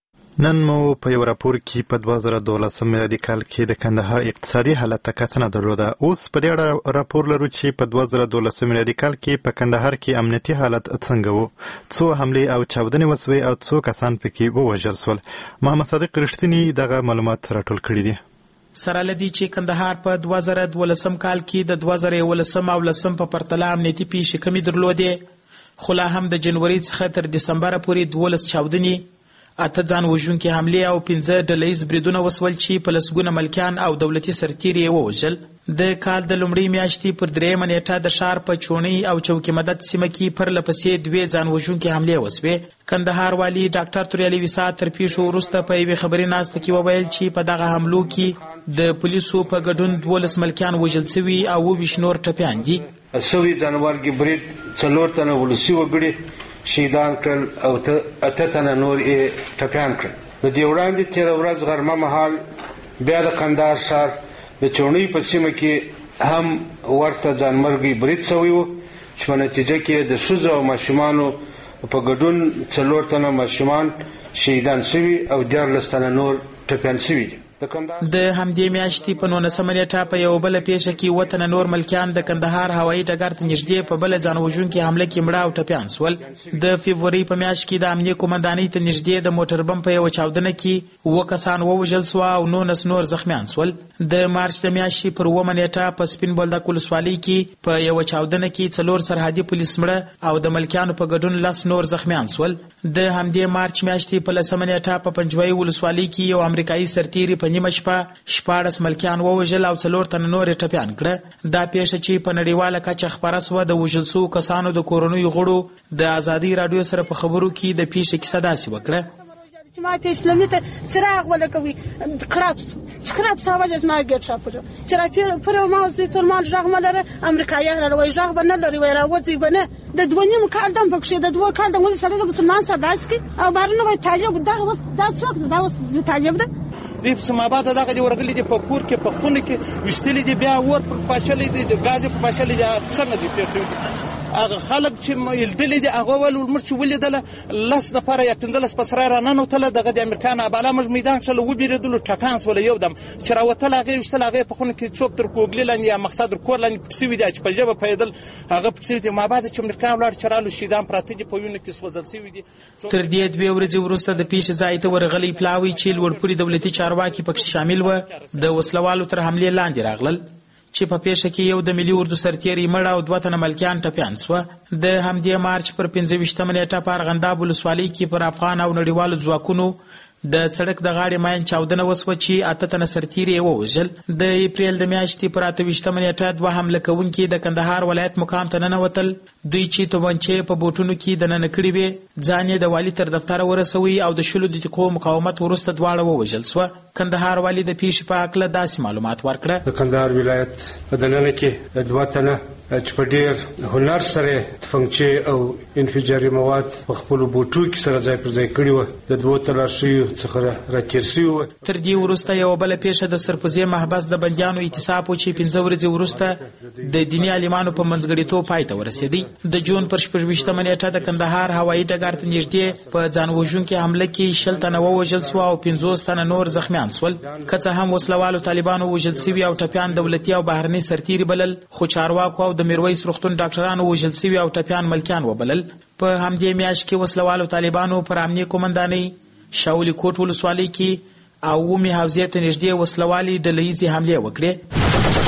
نن مو په یو راپور کې په دوه زره دولسم میلادي کال کې د کندهار اقتصادي حالت ته کتنه درلوده. اوس په دې اړه راپور لرو چې په دوه زره دولسم میلادي کال کې په کندهار کې امنیتي حالت څنګه و، څو حملې او چاودنې وسوې او څو کسان پکې ووژل شول. محمد صادق رښتینی دغه معلومات راټول کړي دي. سره لدی چې کندهار په دوه زره دولسم کال کې د دوه زره یولسم او لسم په پرتله امنیتي پیښې کمی درلودې، خو لا هم د جنوري څخه تر دسمبر پورې دولس چاودنې، اته ځان وژونکي حملې او پنځه ډلهیز بریدونه وسول چې په لسګونه ملکیان او دولتي سرتیري یې ووژل. د کال د لومړۍ میاشتې پر دریمه نیټه د ښار په چونۍ او چوکي مدد سیمه کې پرله پسې دوې ځان وژونکي حملې وسوې. کندهار والي ډاکټر توریالي وسات تر پیښو وروسته په یوې خبري ناسته کې وویل چې په دغه حملو کې د پولیسو په ګډون دولس ملکیان وژل سوي او اووه ویشت نور ټپیان دي. سوي ځانمرګي برید څلور تنه ولسي وګړي شهیدان کړل او اته تنه نور یې ټپیان کړل. د دې وړاندې تېره ورځ غرمه مهال بیا د کندهار ښار د چونۍ په سیمه کې هم ورته ځانمرګي برید شوی و چې په نتیجه کې د ښځو او ماشومانو په ګډون څلور تنه ماشومان شهیدان شوي او دیارلس تنه نور ټپیان شوي دي. د همدې میاشتې په نولسمه نیټه په یوه بله پیښه کې اووه تنه نور ملکیان د کندهار هوایي ډګر ته نږدې په بله ځان وژونکې حمله کې مړه او ټپیان شول. د فبرورۍ په میاشت کې د امنیې قومندانۍ ته نږدې د موټر بم په یوه چاودنه کې اووه کسان ووژل سوه او نولس نور زخمیان شول. د مارچ د میاشتې پر اوومه نیټه په سپین بولدک ولسوالۍ کې په یوه چاودنه کې څلور سرحدي پولیس مړه او د ملکیانو په ګډون لس نور زخمیان شول. د همدې مارچ میاشتې په لسمه نیټه په پنجوایي ولسوالۍ کې یو امریکایي سرتیري په نیمه شپه شپاړس ملکیان ووژل او څلور تنه نور یې ټپیان کړه. دا پیښه چې په نړیواله کچه خپره سوه د وژل سوو کسانو د کورنیو غړو د ازادۍ راډیو سره په خبرو کې د پیښې کیسه داسې وکړه. چې ما پیشلمې ته څراغ ولګوي کړاپس کړاپس اول زما ګټ شاپره چې را پر ما زه تر ما ژغ ملره امریکایان راوي ژغ بنه لري وای راوځي بنه د دوینیم کال دم پکښې د دوه کال د ولې سره د مسلمان سره داس کی او بارنه وای طالب دا اوس دا څوک دا اوس د طالب ده دی په سماباد دغه دی ورغلي دي په کور کې په خونه کې وشتلې دي بیا ور پر پاشلې دي غاز په پاشلې دي څنګه دي پیښې هغه خلک چې یلدلې دي هغه ول مرچ ولیدله لس نفر یا پنځلس پسره رانه وتله دغه د امریکان اباله مج میدان شل و بیردلو ټکانس ولا یو دم چې راوتله هغه وشتل هغه په خونه کې څوک تر کوګل لاندې یا مقصد کور لاندې پسوي دي چې په جبه پیدل هغه پسوي دي ما بعد چې امریکان ولر چرالو شیدان پراته دي په یونه کې سوځل سوي دي. تر دې دوه ورځې وروسته د پیښې ځای ته ورغلي پلاوي چې لوړپوړي دولتي چارواکي پکې شامل و د وسلوالو تر حملې لاندې راغلل چې په پیښه کې یو د ملي اردو سرتیري مړ او دوه تنه ملکیان ټپیان شوه. د همدې مارچ پر پنځه ویشتمه نیټه په ارغنداب ولسوالۍ کې پر افغان او نړیوالو ځواکونو د سړک د غاړې ماین چاودنه وسوه چې اته تنه سرتیري یې ووژل. د اپریل د میاشتې پر اته ویشتمه نیټه دوه حمله کوونکي د کندهار ولایت مقام ته ننوتل. دوی چې توپنچې په بوټونو کې دننه کړي وې ځان یې د والي تر دفتره ورسوي او د شلو دقیقو مقاومت وروسته دواړه ووژل سوه. کندهار والي د پیښې په هکله داسې معلومات ورکړه. د کندهار ولایت په دننه کې دوه تنه چې په ډېر هنر سره تفنګچې او انفجاري مواد په خپلو بوټو کې سره ځای پر ځای کړي وو د دوو تالاشیو څخه راتېر سوي وو. تر دې وروسته یوه بله پیښه د سرپوزې محبس د بندیانو اعتصاب و چې پنځه ورځې وروسته د دیني عالمانو په منځګړیتوب پای ته ورسېدی. د جون پر شپږ ویشتمه نیټه د کندهار هوایي ډګر ته نږدې په ځان وژونکې حمله کې شل تنه ووژل سوه او پنځوس تنه نور زخمیان شول. که څه هم وسلوالو طالبانو وژل سوي او ټپیان دولتي او بهرني سرتیري بلل، خو چارواکو او د میرویس روغتون ډاکټرانو وژل سوي او ټپیان ملکیان وبلل. په همدې میاشت کې وسلوالو طالبانو پر امنیې قومندانۍ شاولي کوټ ولسوالۍ کې او اومې حوزې ته نږدې وسلوالې ډلهیزې حملې وکړې.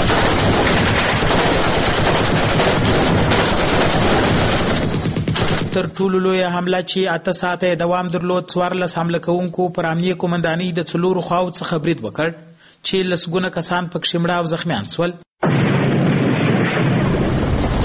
تر ټولو لویه حمله چې اته ساعته دوام درلود څوارلس حمله کوونکو پر امنیې قومندانۍ د څلورو خواو څخه برید وکړ چې لسګونه کسان پکښې مړه او زخمیان شول.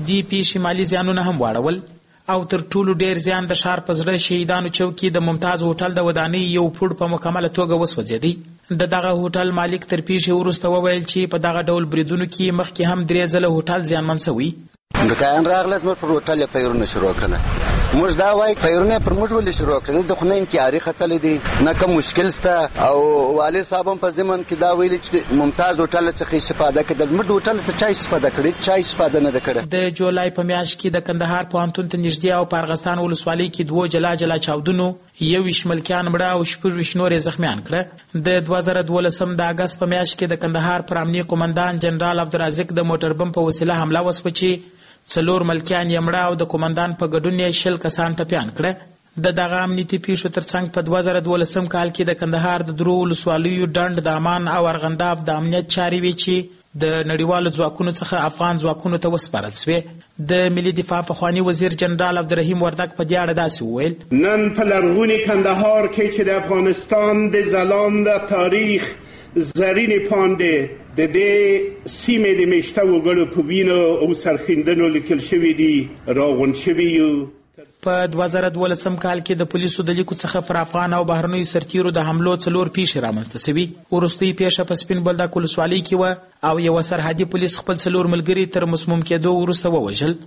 دې پیښې مالي زیانونه هم واړول او تر ټولو ډیر زیان د ښار په زړه شهیدانو چوک کې د ممتاز هوټل د ودانۍ یو پوړ په مکمله توګه وسوځېدی. د دغه هوټل مالک تر پیښې وروسته وویل چې په دغه ډول بریدونو کې مخکې هم درې ځله هوټل زیانمن شوی. امریکایان راغله زموږ پر هوټل یې پیرونه شروع کړله. موږ دا وایو پیرونه پر موږ ولې شروع کړل؟ د خو نه انتحاري ختلی دی، نه کوم مشکل شته. او والي صاحب هم په ضمن کې دا ویلي چې ممتاز هوټل څخه استفاده کړل. موږ د هوټل څخه چا استفاده کړې؟ چا استفاده نه ده کړې. د جولای په میاشت کې د کندهار پوهنتون ته نږدې او په ارغستان ولسوالۍ کې دوه جلا جلا چاودنو یوویشت ملکیان مړه او شپږویشت نور یې زخمیان کړه. د دوه زره دولسم د اګست په میاشت کې د کندهار پر امنیه قومندان جنرال عبدالرازق د موټر بم په وسیله حمله وسوه چې څلور ملکیان یې مړه او د قومندان په ګډون یې شل کسان ټپیان کړه. د دغه امنیتي پیښو ترڅنګ په دوه زره دولسم کال کې د کندهار د درو ولسوالیو ډنډ د امان او ارغنداب د امنیت چارې وې چې د نړیوالو ځواکونو څخه افغان ځواکونو ته وسپارل سوې. د ملي دفاع پخواني وزیر جنرال عبدالرحیم وردک په دې اړه داسې وویل: نن په لرغوني کندهار کې چې د افغانستان د ځلانده تاریخ زرین پاندې د دې سیمې د میشته وګړو په وینو او سرښندنو لیکل شوي دي راغونډ شوي یو. په دوه زره دولسم کال کې د پولیسو د لیکو څخه پر افغان او بهرنیو سرتیرو د حملو څلور پیښې رامنځته سوي. وروستۍ پیښه په سپین بولدک ولسوالۍ کې وه او یوه سرحدي پولیس خپل څلور ملګري تر مسموم کېدو وروسته ووژل.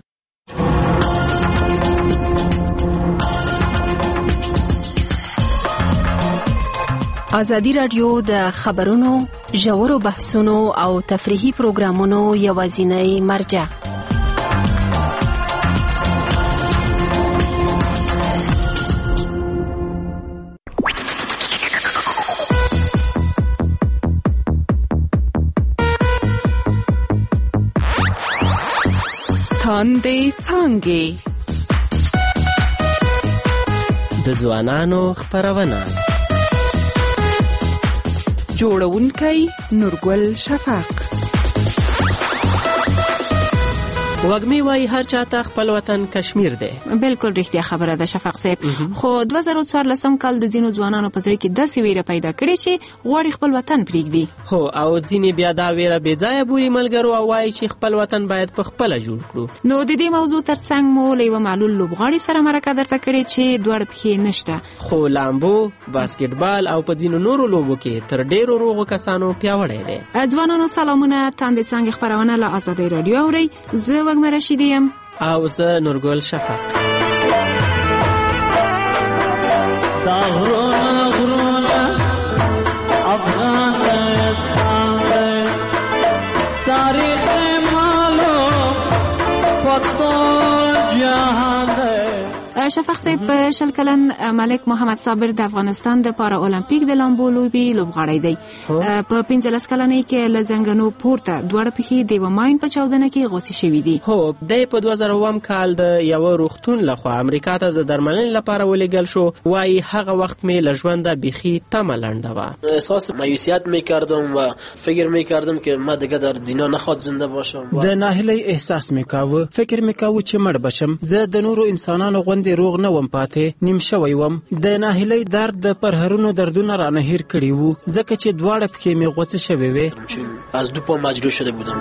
ازادي راډیو د خبرونو، ژورو بحثونو او تفریحي پروګرامونو یوازینۍ مرجع. تاندې څانګې د ځوانانو خپرونه. جوړونکی نورګل شفق. وګمې وای هر چاته خپل وطن کشمیر دی. بالکل رښتیا خبره ده شفق صاحب. خو دوه زره څوارلسم کال د ځینو ځوانانو په زړه کې داسې ویره پیدا کړې چې غواړي خپل وطن پرېږدي. هو او ځینې بیا دا ویره بې ځایه بولي ملګرو او وایي چې خپل وطن باید په خپله جوړ کړو. نو د دې موضوع ترڅنګ مو له یوه معلول لوبغاړي سره مرکه درته کړې چې دواړه پښې نشته، خو لامبو، باسکټبال او په ځینو نورو لوبو کې تر ډېرو روغو کسانو پیاوړی دی. ځوانانو سلامونه، تاندې څانګې خپرونه له ازادۍ راډیو اورئ. زه وږمه رشیدی یم او زه نورګل شفق. دا غرونه غرونه افغانستان تاریخ مالو پتو جهان. شفق صاحب په شل کلن ملک محمد صابر د افغانستان د پارا المپیک د لامبو لوبي لوبغاړی دی. په پنځلس کلنۍ کې له زنګنو پورته دواړه پښې د یوه ماین په چاودنه کې غوڅې شوي دي. هو دی په دوه زره اووم کال د یوه روغتون لخوا امریکا ته د درملنې لپاره ولېږل شو. وایي هغه وخت مې له ژونده بیخي تمه لنډه وه. احساس مایوسیت میکردم و فکر میکردم که ما دیگه در دنیا نخواد زنده باشم. د ناهیلۍ احساس میکاوه، فکر میکاوه چې مړ بشم. زه د نورو انسانانو غوندې روغ نه وم پاتې، نیم شوی وم. د ناهیلۍ درد د پرهرونو دردونه رانه هیر کړي وو ځکه چې دواړه پښې مې غوڅې شوې وې. از دو پا مجروح شده بودم.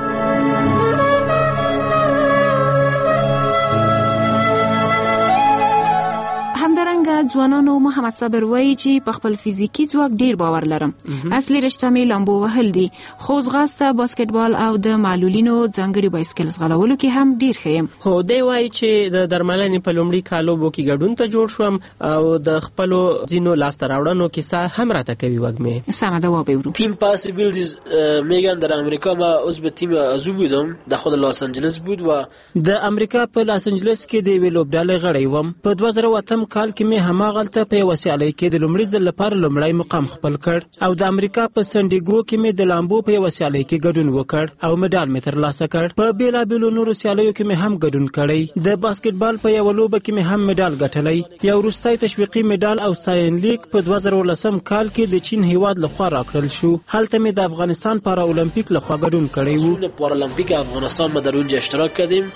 همدارنګه ځوانانو محمد صابر وایي چې په خپل فزیکي ځواک ډیر باور لرم. اصلي رشته مې لامبو وهل دي، خو ځغاسته، باسکټبال او د معلولینو ځانګړي بایسکل ځغلولو کې هم ډیر ښه یم. هو دی وایي چې د درملنې په لومړي کال لوبو کې ګډون ته جوړ شوم او د خپلو ځینو لاسته راوړنو کیسه هم راته کوي. وږمې سمه ده وبورو. تیم پاسیبیلیتیز میگن در امریکا ما عضو تیم عضو بودم، در خود لاس آنجلس بود و د امریکا په لاس آنجلس کې د یوې لوبډلې غړی وم. په دوه زره اتم کال کې مې هماغلته په یوه سیالۍ کې د لومړي ځل لپاره لومړی مقام خپل کړ او د امریکا په سنډیګو کې مې د لامبو په یوه سیالۍ کې ګډون وکړ او مډال مې ترلاسه کړ. په بېلابېلو نورو سیالیو کې مې هم ګډون کړی. د باسکټبال په یوه لوبه کې مې هم مډال ګټلی. یو وروستی تشویقي مډال او ستاین لیک په دوه زره ولسم کال کې د چین هیواد لخوا راکړل شو. هلته مې د افغانستان پارا المپیک لخوا ګډون کړی و. پارا المپیک افغانستان ما در اونجا اشتراک کردیم.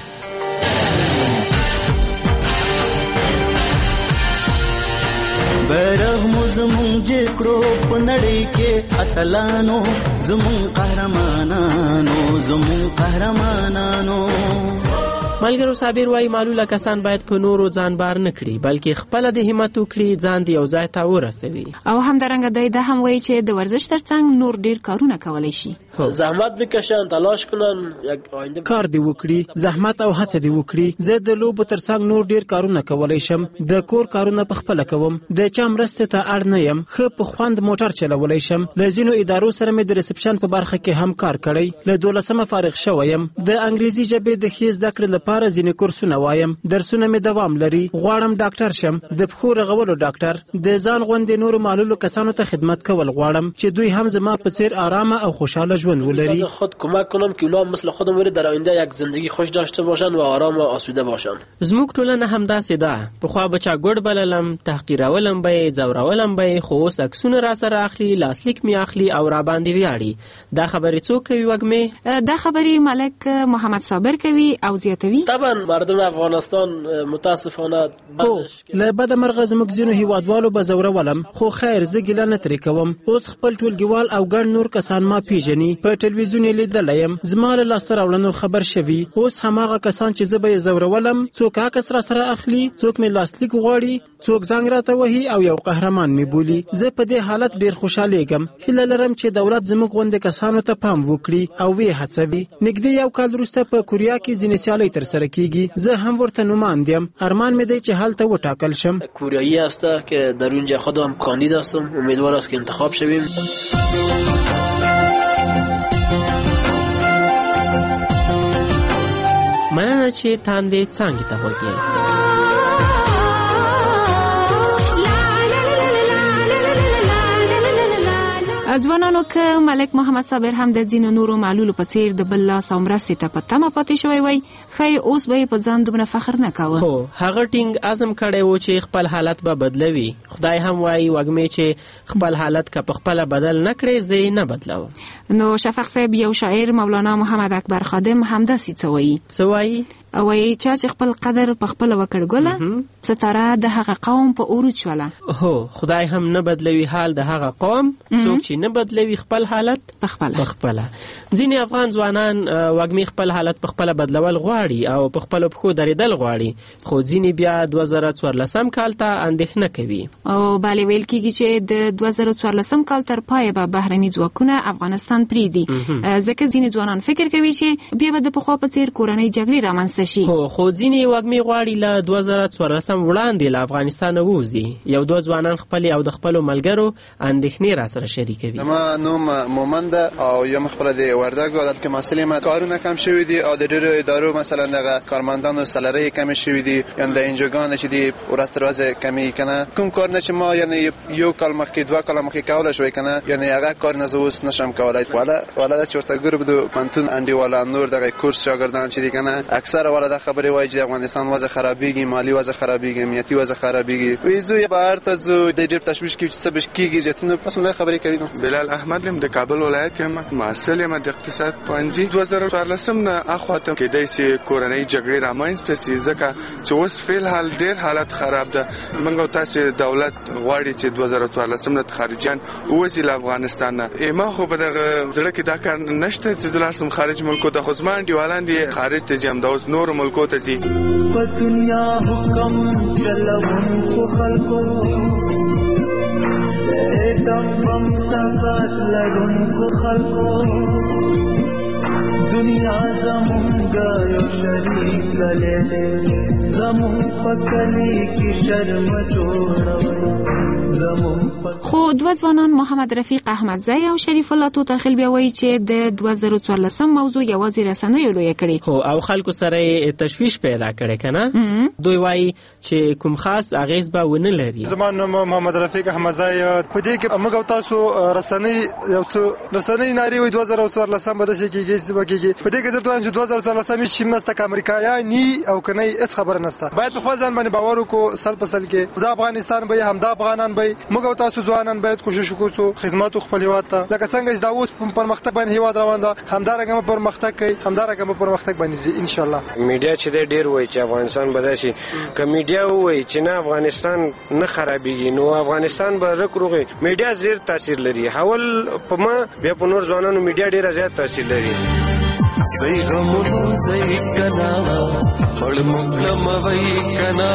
د بیرغ مو زمونږ جګ کړو په نړۍ کې اتلانو زمونږ قهرمانانو زمونږ قهرمانانو. ملګرو صابر وايي معلوله کسان باید په نورو ځان بار نه کړي بلکې خپل د همت وکړي ځان د یو ځای ته ورسوي. او همدارنګه دی دا هم وایي چې د ورزش ترڅنګ نور ډیر کارونه کولی شي. زحمت بکشن تلاش کنن کار دی وکړي زحمت او هڅه دی وکړي. زه د لوبو ترڅنګ نور ډیر کارونه کولی شم. د کور کارونه په خپل کوم. د چا مرسته ته اړ نه یم. ښه په خوند موټر چلولی شم. له ځینو ادارو سره مې د ریسپشن په برخه کې هم کار کړی. له دولسمه فارغ شویم. د انګریزي ژبې د ښې زده کړې لپاره ځینې کورسونه وایم. درسونه مې دوام لري. غواړم ډاکټر شم. د پښو رغولو ډاکټر. د ځان غوندې نورو معلولو کسانو ته خدمت کول غواړم چې دوی هم زما په څیر آرامه او خوشحاله ژوند ولري. خود کمک کنم که اونا مثل خودم وری در آینده یک زندگی خوش داشته باشن و آرام و آسوده باشن. زموږ ټولنه همداسې ده. پخوا به چا ګوډ بللم تحقیرولم به یې ځورولم به یې خو اوس عکسونه را سره اخلي لاسلیک مې اخلي او را باندې ویاړي. دا خبرې څوک کوي وږمې؟ دا خبرې ملک محمد صابر کوي او زیاتوي. طبعا مردم افغانستان متاسفانه له بده مرغه زموږ ځینو هیوادوالو به ځورولم خو خیر زه ګیله نه ترې کوم. اوس خپل ټولګیوال او ګڼ نور کسان ما پیژني. په ټلویزیون لیدلی یم. زما له لاسته راوړنو خبر شوي. اوس هماغه کسان چې زه به یې ځورولم څوک عکس را سره اخلي څوک مې لاسلیک غواړي څوک زنګ راته وهي او یو قهرمان مې بولي. زه په دې حالت ډیر خوشحالیږم. هیله لرم چې دولت زموږ غوندې کسانو ته پام وکړي او ویې هڅوي. نږدې یو کال وروسته په کوریا کې ځینې سیالۍ ترسره کیږي. زه هم ورته نوماند یم. ارمان مې دی چې هلته وټاکل شم. کوریایی است که در اونجا خودم کاندید هستم. امیدوار است که انتخاب شویم. مننه چې تاندې څانګې ته وګورئ. ځوانانو که ملک محمد صابر هم د ځینو نورو معلولو په څیر د بل لاس او مرستې ته په تمه پاتې شوی وای ښایي اوس به یې په ځان دومره فخر نه کاوه. هو هغه ټینګ عزم کړی و چې خپل حالت به بدلوي. خدای هم وایي وږمې چې خپل حالت که په خپله بدل نه کړې زه یې نه بدلوم. نو شفق صاحب یو شاعر مولانا محمد اکبر خادم همداسې څه وایي. څه وایي؟ وایي چا چې خپل قدر په خپله وکړ ګله ستاره د هغه قوم په عروج شوله. هو خدای هم نه بدلوي حال د هغه قوم څوک چې نه بدلوي خپل حالت په خپله په خپله. ځینې افغان ځوانان وږمې خپل حالت په خپله بدلول غواړي او په خپلو پښو درېدل غواړي خو ځینې بیا دوه زره څوارلسم کال ته اندېښنه کوي. او بالې ویل کېږي چې د دوه زره څوارلسم کال تر پایه به بهرني ځواکونه افغانستان پرېږدي ځکه ځینې ځوانان فکر کوي چې بیا به د پخوا په څېر کورنۍ جګړې رامنځته شي. هو خو ځینې وږمې غواړي له دوه زره څوارلسم وړاندې له افغانستانه ووځي. یو دوه ځوانان خپلې او د خپلو ملګرو اندېښنې را سره شریکوي. زما نوم مومن ده او یم خپله د وردګو عدالت کې محصل یم. کارونه کم شوي دي او د ډېرو ادارو مثلا دغه کارمندانو سلرۍ کمې شوي دي یعنې د انجوګانو چې دي ورځ تر ورځې کمې که نه کوم کارونه چې ما یعنې یو کال مخکې دوه کاله مخکې کولی شوی که نه یعنې هغه کارونه زه اوس نشم کولی. والا والا داسې ورته ګورو د پوهنتون انډیواله نور دغه کورس شاګردان چې دي که نه اکثره والا دا خبرې وایي چې د افغانستان وضع خرابېږي مالي وضع خرابېږي امنیتي وضع خرابېږي. وایي ځو بهر ته ځو د ډېر تشویش کوي چې څه به کېږي زیاتونه بس همدا خبرې کوي. نو بلال احمد یم د کابل ولایت یم. محصل یم د اقتصاد پوهنځي. دوه زره څوارلسم نه اخوا ته کېدای شي کورنۍ جګړې رامنځته شي ځکه چې اوس فعل حال ډېر حالت خراب ده. موږ او تاسې دولت غواړي چې دوه زره څوارلسم نه خارجیان ووځي له افغانستان نه. ما خو په دغه زړه کې دا کار نشته چې زه لاړ شم خارج ملکو ته. خو زما انډیوالان دي خارج ته ځي همدا اوس نورو ملکو ته ځي. په دنیا حکم چلوونکو خلکو ایټم بم طاقت لرونکو خلکو دنیا زمونږ یو شریک کلی دی. زمونږ په کلي کې شرم جوړوئ. خو دوه ځوانان محمد رفیق احمدزی او شریف الله توتاخیل بیا وایي چې د دوه زره څوارلسم موضوع یوازې رسنیو لویه کړې. هو او خلکو سره تشویش پیدا کړی که نه. دوی وایي چې کوم خاص اغیز به ونه لري. زما نوم محمد رفیق احمدزی. په دې کې موږ او تاسو رسنۍ یو څه رسنۍ نارې وایي دوه زره څوارلسم به داسې کېږي چې به کېږي. په دې کې درته وایم چې دوه زره څوارلسم هېڅ شی نشته که امریکایان ني او که نه هېڅ خبره نشته. باید په خپل ځان باندې باور وکړو سل په سل کې. دا افغانستان به همدا افغانان به وکړي. موږ او تاسو ځوانان باید کوشش وکړو چې خدمات خپل هیواد ته لکه څنګه چې دا اوس په پرمختګ باندې هیواد روان ده همدارنګه په پرمختګ کوي همدارنګه په پرمختګ باندې ځي ان شاء الله. میډیا چې ډېر وایي چې افغانستان بدل شي که میډیا وایي چې نه افغانستان نه خرابېږي نو افغانستان به رکروغي. میډیا زیر تاثیر لري حول په ما بیا په نور ځوانانو میډیا ډېر زیات تاثیر لري. زئی غمونو زئی کنا پړ مګلم وای کنا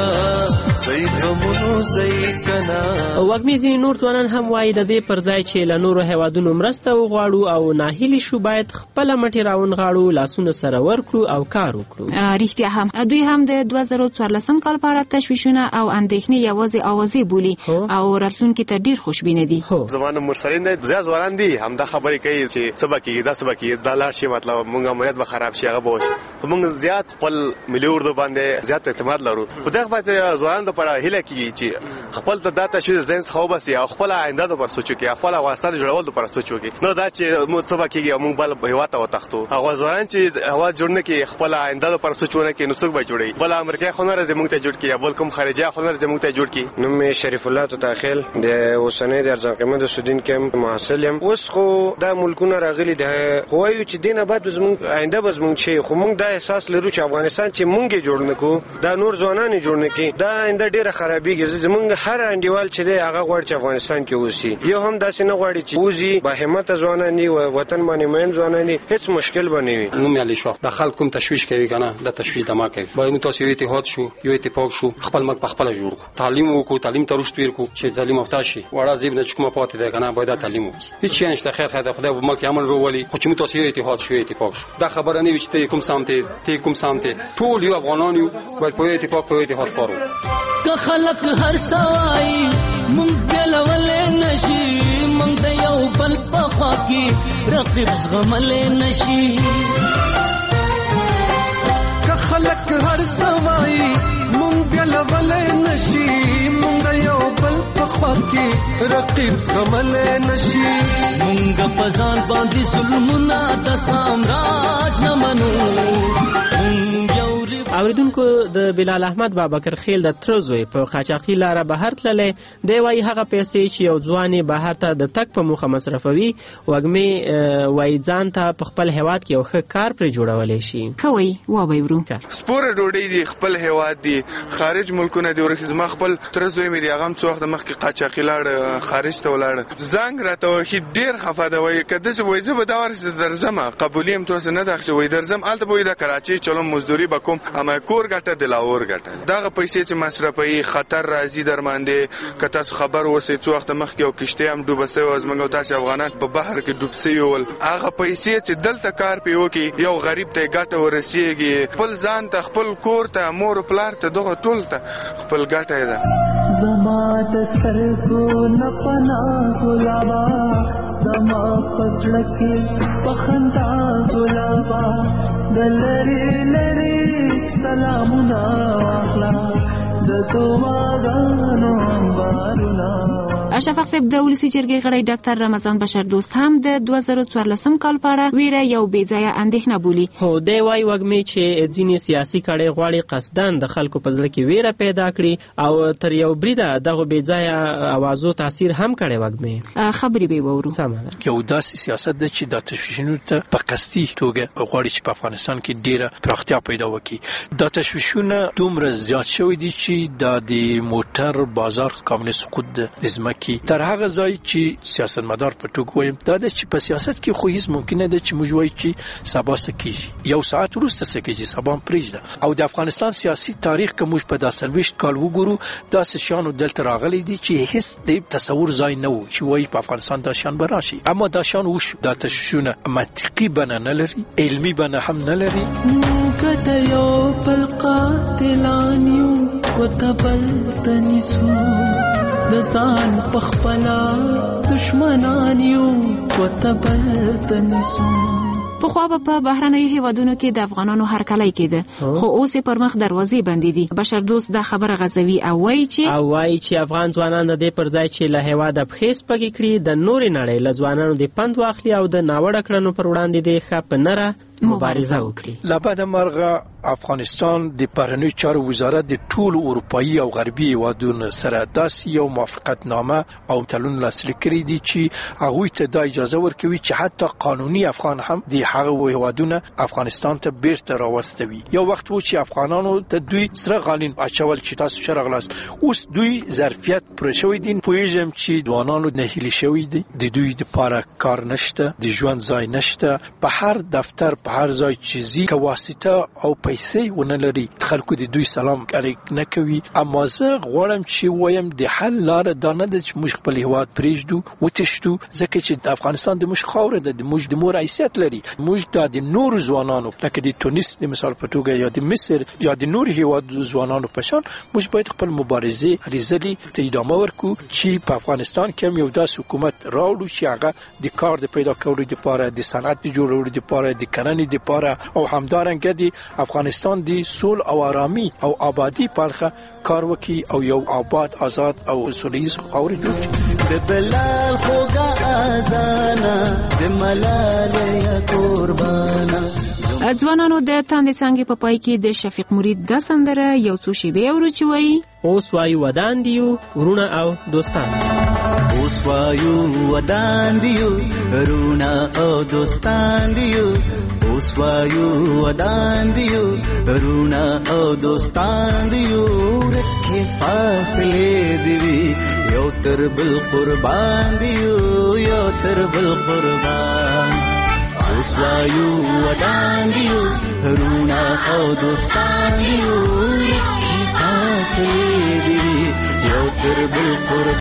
زئی غمونو زئی کنا. وګمې ځینې نور ځوانان هم وایي د دې پر ځای چې له نورو هیوادونو مرسته وغواړو او ناهیلي شو باید خپله مټې راونغاړو لاسونه سره ورکړو او کار وکړو. رښتیا هم دوی هم د دوه زره څوارلسم کال په اړه تشویشونه او اندېښنې یوازې اوازې بولي او راتلونکي ته ډېر خوشبینه دي. زمانه مرسلین زیات ځوانان دي همدا خبرې کوي چې سبا کې دا سبا کې دا لاړ شي مطلب موږ امنیت به خراب شي هغه به موږ زیات خپل ملي اردو باندې زیات اعتماد لرو. په دغه باندې ځوانان لپاره هیله کیږي چې خپل ته داته شي ځین خو بس یا خپل آینده لپاره سوچ وکړي خپل افغانستان جوړول لپاره سوچ وکړي نو دا چې موږ سبا کېږي موږ بل هیواد ته وتښتو. هغه ځوانان چې هوا جوړنه کې خپل آینده لپاره سوچونه کې نو څوک به جوړي بل امریکا خو نه راځي موږ ته جوړ کړي بل کوم خارجي خو نه راځي موږ ته جوړ کړي. نو مې شریف الله تاخیل د اوسنۍ د ارزان قیمت سودین کې محصل یم. اوس خو دا ملکونه راغلي د خوایو چې دینه بعد زموږ آینده به زموږ شي خو موږ دا احساس لرو چې افغانستان چې موږ جوړ نکو دا نور ځوانان جوړ نکي دا آینده ډیره خرابېږي. زموږ هر انډیوال چې دی هغه غواړي چې افغانستان کې اوسي یو هم داسې نه غواړي چې اوسي با همت ځوانان دي وطن باندې مین ځوانان دي هیڅ مشکل به نه وي. نو مې علي شو د خلکو کوم تشویش کوي کنه د تشویش دما کوي باید تاسو یو اتحاد شو یو اتفاق شو خپل ملک په خپل جوړ تعلیم وکړو تعلیم ته رشد ورکړو چې تعلیم افتا شي وړا زیب نه چکمه پاتې ده کنه باید تعلیم وکړي هیڅ شي نشته. خیر خیر خدای په ملک عمل روولي خو چې تاسو یو اتحاد شو اتفاق شو دا خبره نه وي چې کوم سمته ته کوم سمته ټول یو افغانان یو باید په اتفاق په اتحاد کارو. که خلق هر سای مونږ بلول نشي مونږ د یو بل په خوا کې رقیب زغمل نشي. که خلق هر سای مونږ بلول نشي مونږ د یو بل په خوا کې رقیب زغمل نشي. مونږ په ځان باندې ظلمونه د سامراج نه منو. اوریدونکو د بلال احمد بابکر خیل د ترزوی په قاچاقي لاره بهر تللی دی وایي هغه پیسې چې یو ځوان بهر ته د تک په موخه مصرفوي وګمې وایي ځان ته په خپل هیواد کې یو ښه کار پرې جوړولی شي. کوي وابه ورو سپوره ډوډۍ دی خپل هیواد دی خارج ملکونه دی ورکه زما خپل ترزوی مې دی هغه څو وخت مخکې قاچاقي لاړ خارج ته ولاړ زنګ راته وایي ډیر خفه ده وایي کده چې وایي زه به دا ورسې درځم قبولیم تاسو نه دغه وایي درځم الته وایي د کراچي چلم مزدوري بکوم اما کور ګټه د لاور ګټه دغه پیسې چې مصرفي خطر راځي در باندې که تاسو خبر اوسئ څو وخت مخکې یو کشته هم ډوبه سوی او زموږ تاسو افغانان په بحر کې ډوب سوي ول هغه پیسې چې دلته کار پیو کې یو غریب ته ګټه ورسیږي خپل ځان ته خپل کور ته مور پلار ته دغه ټول ته خپل ګټه ده. زما د سترګو نه پناه ګلابا زما پسړه کې پخندا ګلابا دلری لری سلامونه واخلا د دعاګانو انبارونه. اشرف صاحب د ولسی جرګې غړی ډاکټر رمضان بشر دوست هم د دوه زره څوارلسم کال په اړه ویره یو بې ځایه اندېښنه بولي. هو دی وایي وګمې چې ځینې سیاسي کړۍ غواړي قصدن د خلکو په زړه کې ویره پیدا کړي او تر یو بریده دغه بې ځایه اوازو تاثیر هم کړی وګمې خبرې به وورو. سمه یو داسې سیاست ده چې د تشویشونو ته په قصدي توګه غواړي چې په افغانستان کې ډیره پراختیا پیدا وکړي. د تشویشونه دومره زیات شوي دي چې د موټر بازار کامل سقوط د ځمکې تر هغه ځای چې سیاستمدار په ټوګ وایم دا د چې په سیاست کې خو هیڅ ممکنه ده چې موږ وایو چې سبا څه کیږي یو ساعت وروسته څه کیږي سبا پرېږده او د افغانستان سیاسي تاریخ که موږ په دا څلوېښت کال وګورو داسې شیانو دلته راغلي دي چې هیڅ د تصور ځای نه و چې وایي په افغانستان دا شیان به راشي اما دا شیان وشو. دا تشویشونه منطقي بڼه نه لري علمي بڼه هم نه لري. موږ د یو بل قاتلان یو ورته بل ته نیسو د ځان په خپله دشمنان یو ورته بل ته نیسو. پخوا به په بهرنیو هیوادونو کې د افغانانو هرکلی کېده خو اوس یې پر مخ دروازې بندې دي. بشر دوست دا خبره غځوي او وایي چې او وایي چې افغان ځوانان د دې پر ځای چې له هیواده پښې سپکې کړي د نورې نړۍ له ځوانانو د پند واخلي او د ناوړه کړنو پر وړاندې د ښه په نره مبارزه وکړي. له بده مرغه افغانستان د بهرنیو چارو وزارت د ټولو اروپایي او غربي هیوادونو سره داسې یو موافقتنامه او تړون لاسلیک کړی دی چې هغوی ته دا اجازه ورکوي چې حتی قانوني افغان هم د هغه هیوادونو افغانستان ته بیرته راوستوي. یو وخت و چې افغانانو ته دوی سره غالین اچول چې تاسو شرغلاست، اوس دوی ظرفیت پوره شوی دي. پوهیږم چې ځوانانو نهیلي شوی دي، د دوی لپاره کار نشته، د ژوند ځای نشته، په هر دفتر په هر ځای چیزی که واسطه او پیسې ونه لري، خلکو د دوی سلام علیک نه کوي. اما زه غواړم چې وایم د حل لار دا نه ده چې موږ خپل هیواد پرېږدو وتښتو، ځکه چې د افغانستان د موږ خاوره ده، د موږ د مور حیثیت لري. موږ د نورو ځوانانو لکه د تونس د مثال په توګه یا د مصر یا د نور هیواد ځوانانو په شان موږ باید خپل مبارزې ریزلي ته ادامه ورکو چې په افغانستان کې هم یو داسې حکومت راوړو چې هغه د کار د پیدا کولو لپاره، د صنعت د جوړولو لپاره، د کرنې لپاره او همدارنګه د افغانستان د سول او آرامي او آبادی په اړه کار وکړي او یو آباد، آزاد او سولیز خاورې جوړ کړي. د بلال خوږه اذانه د ملالۍ قربانه. ځوانانو د تاندې څانګې په پای کې د شفیق مرید د سندره یو څو شیبې اورو چې وایي اوس وایو ودان دیو ورونه او دوستان. اوس وایو ودان دیو ورونه او دوستان دیو. اوس وایو ودان دیو ورونه او دوستان دیو. رکھے فاصلې دی یو تر بل قربان دیو، یو تر بل قربان. اوس وایو ودان دیو ورونه او دوستان دیو. رکھے فاصلې دی یو تر بل قربان.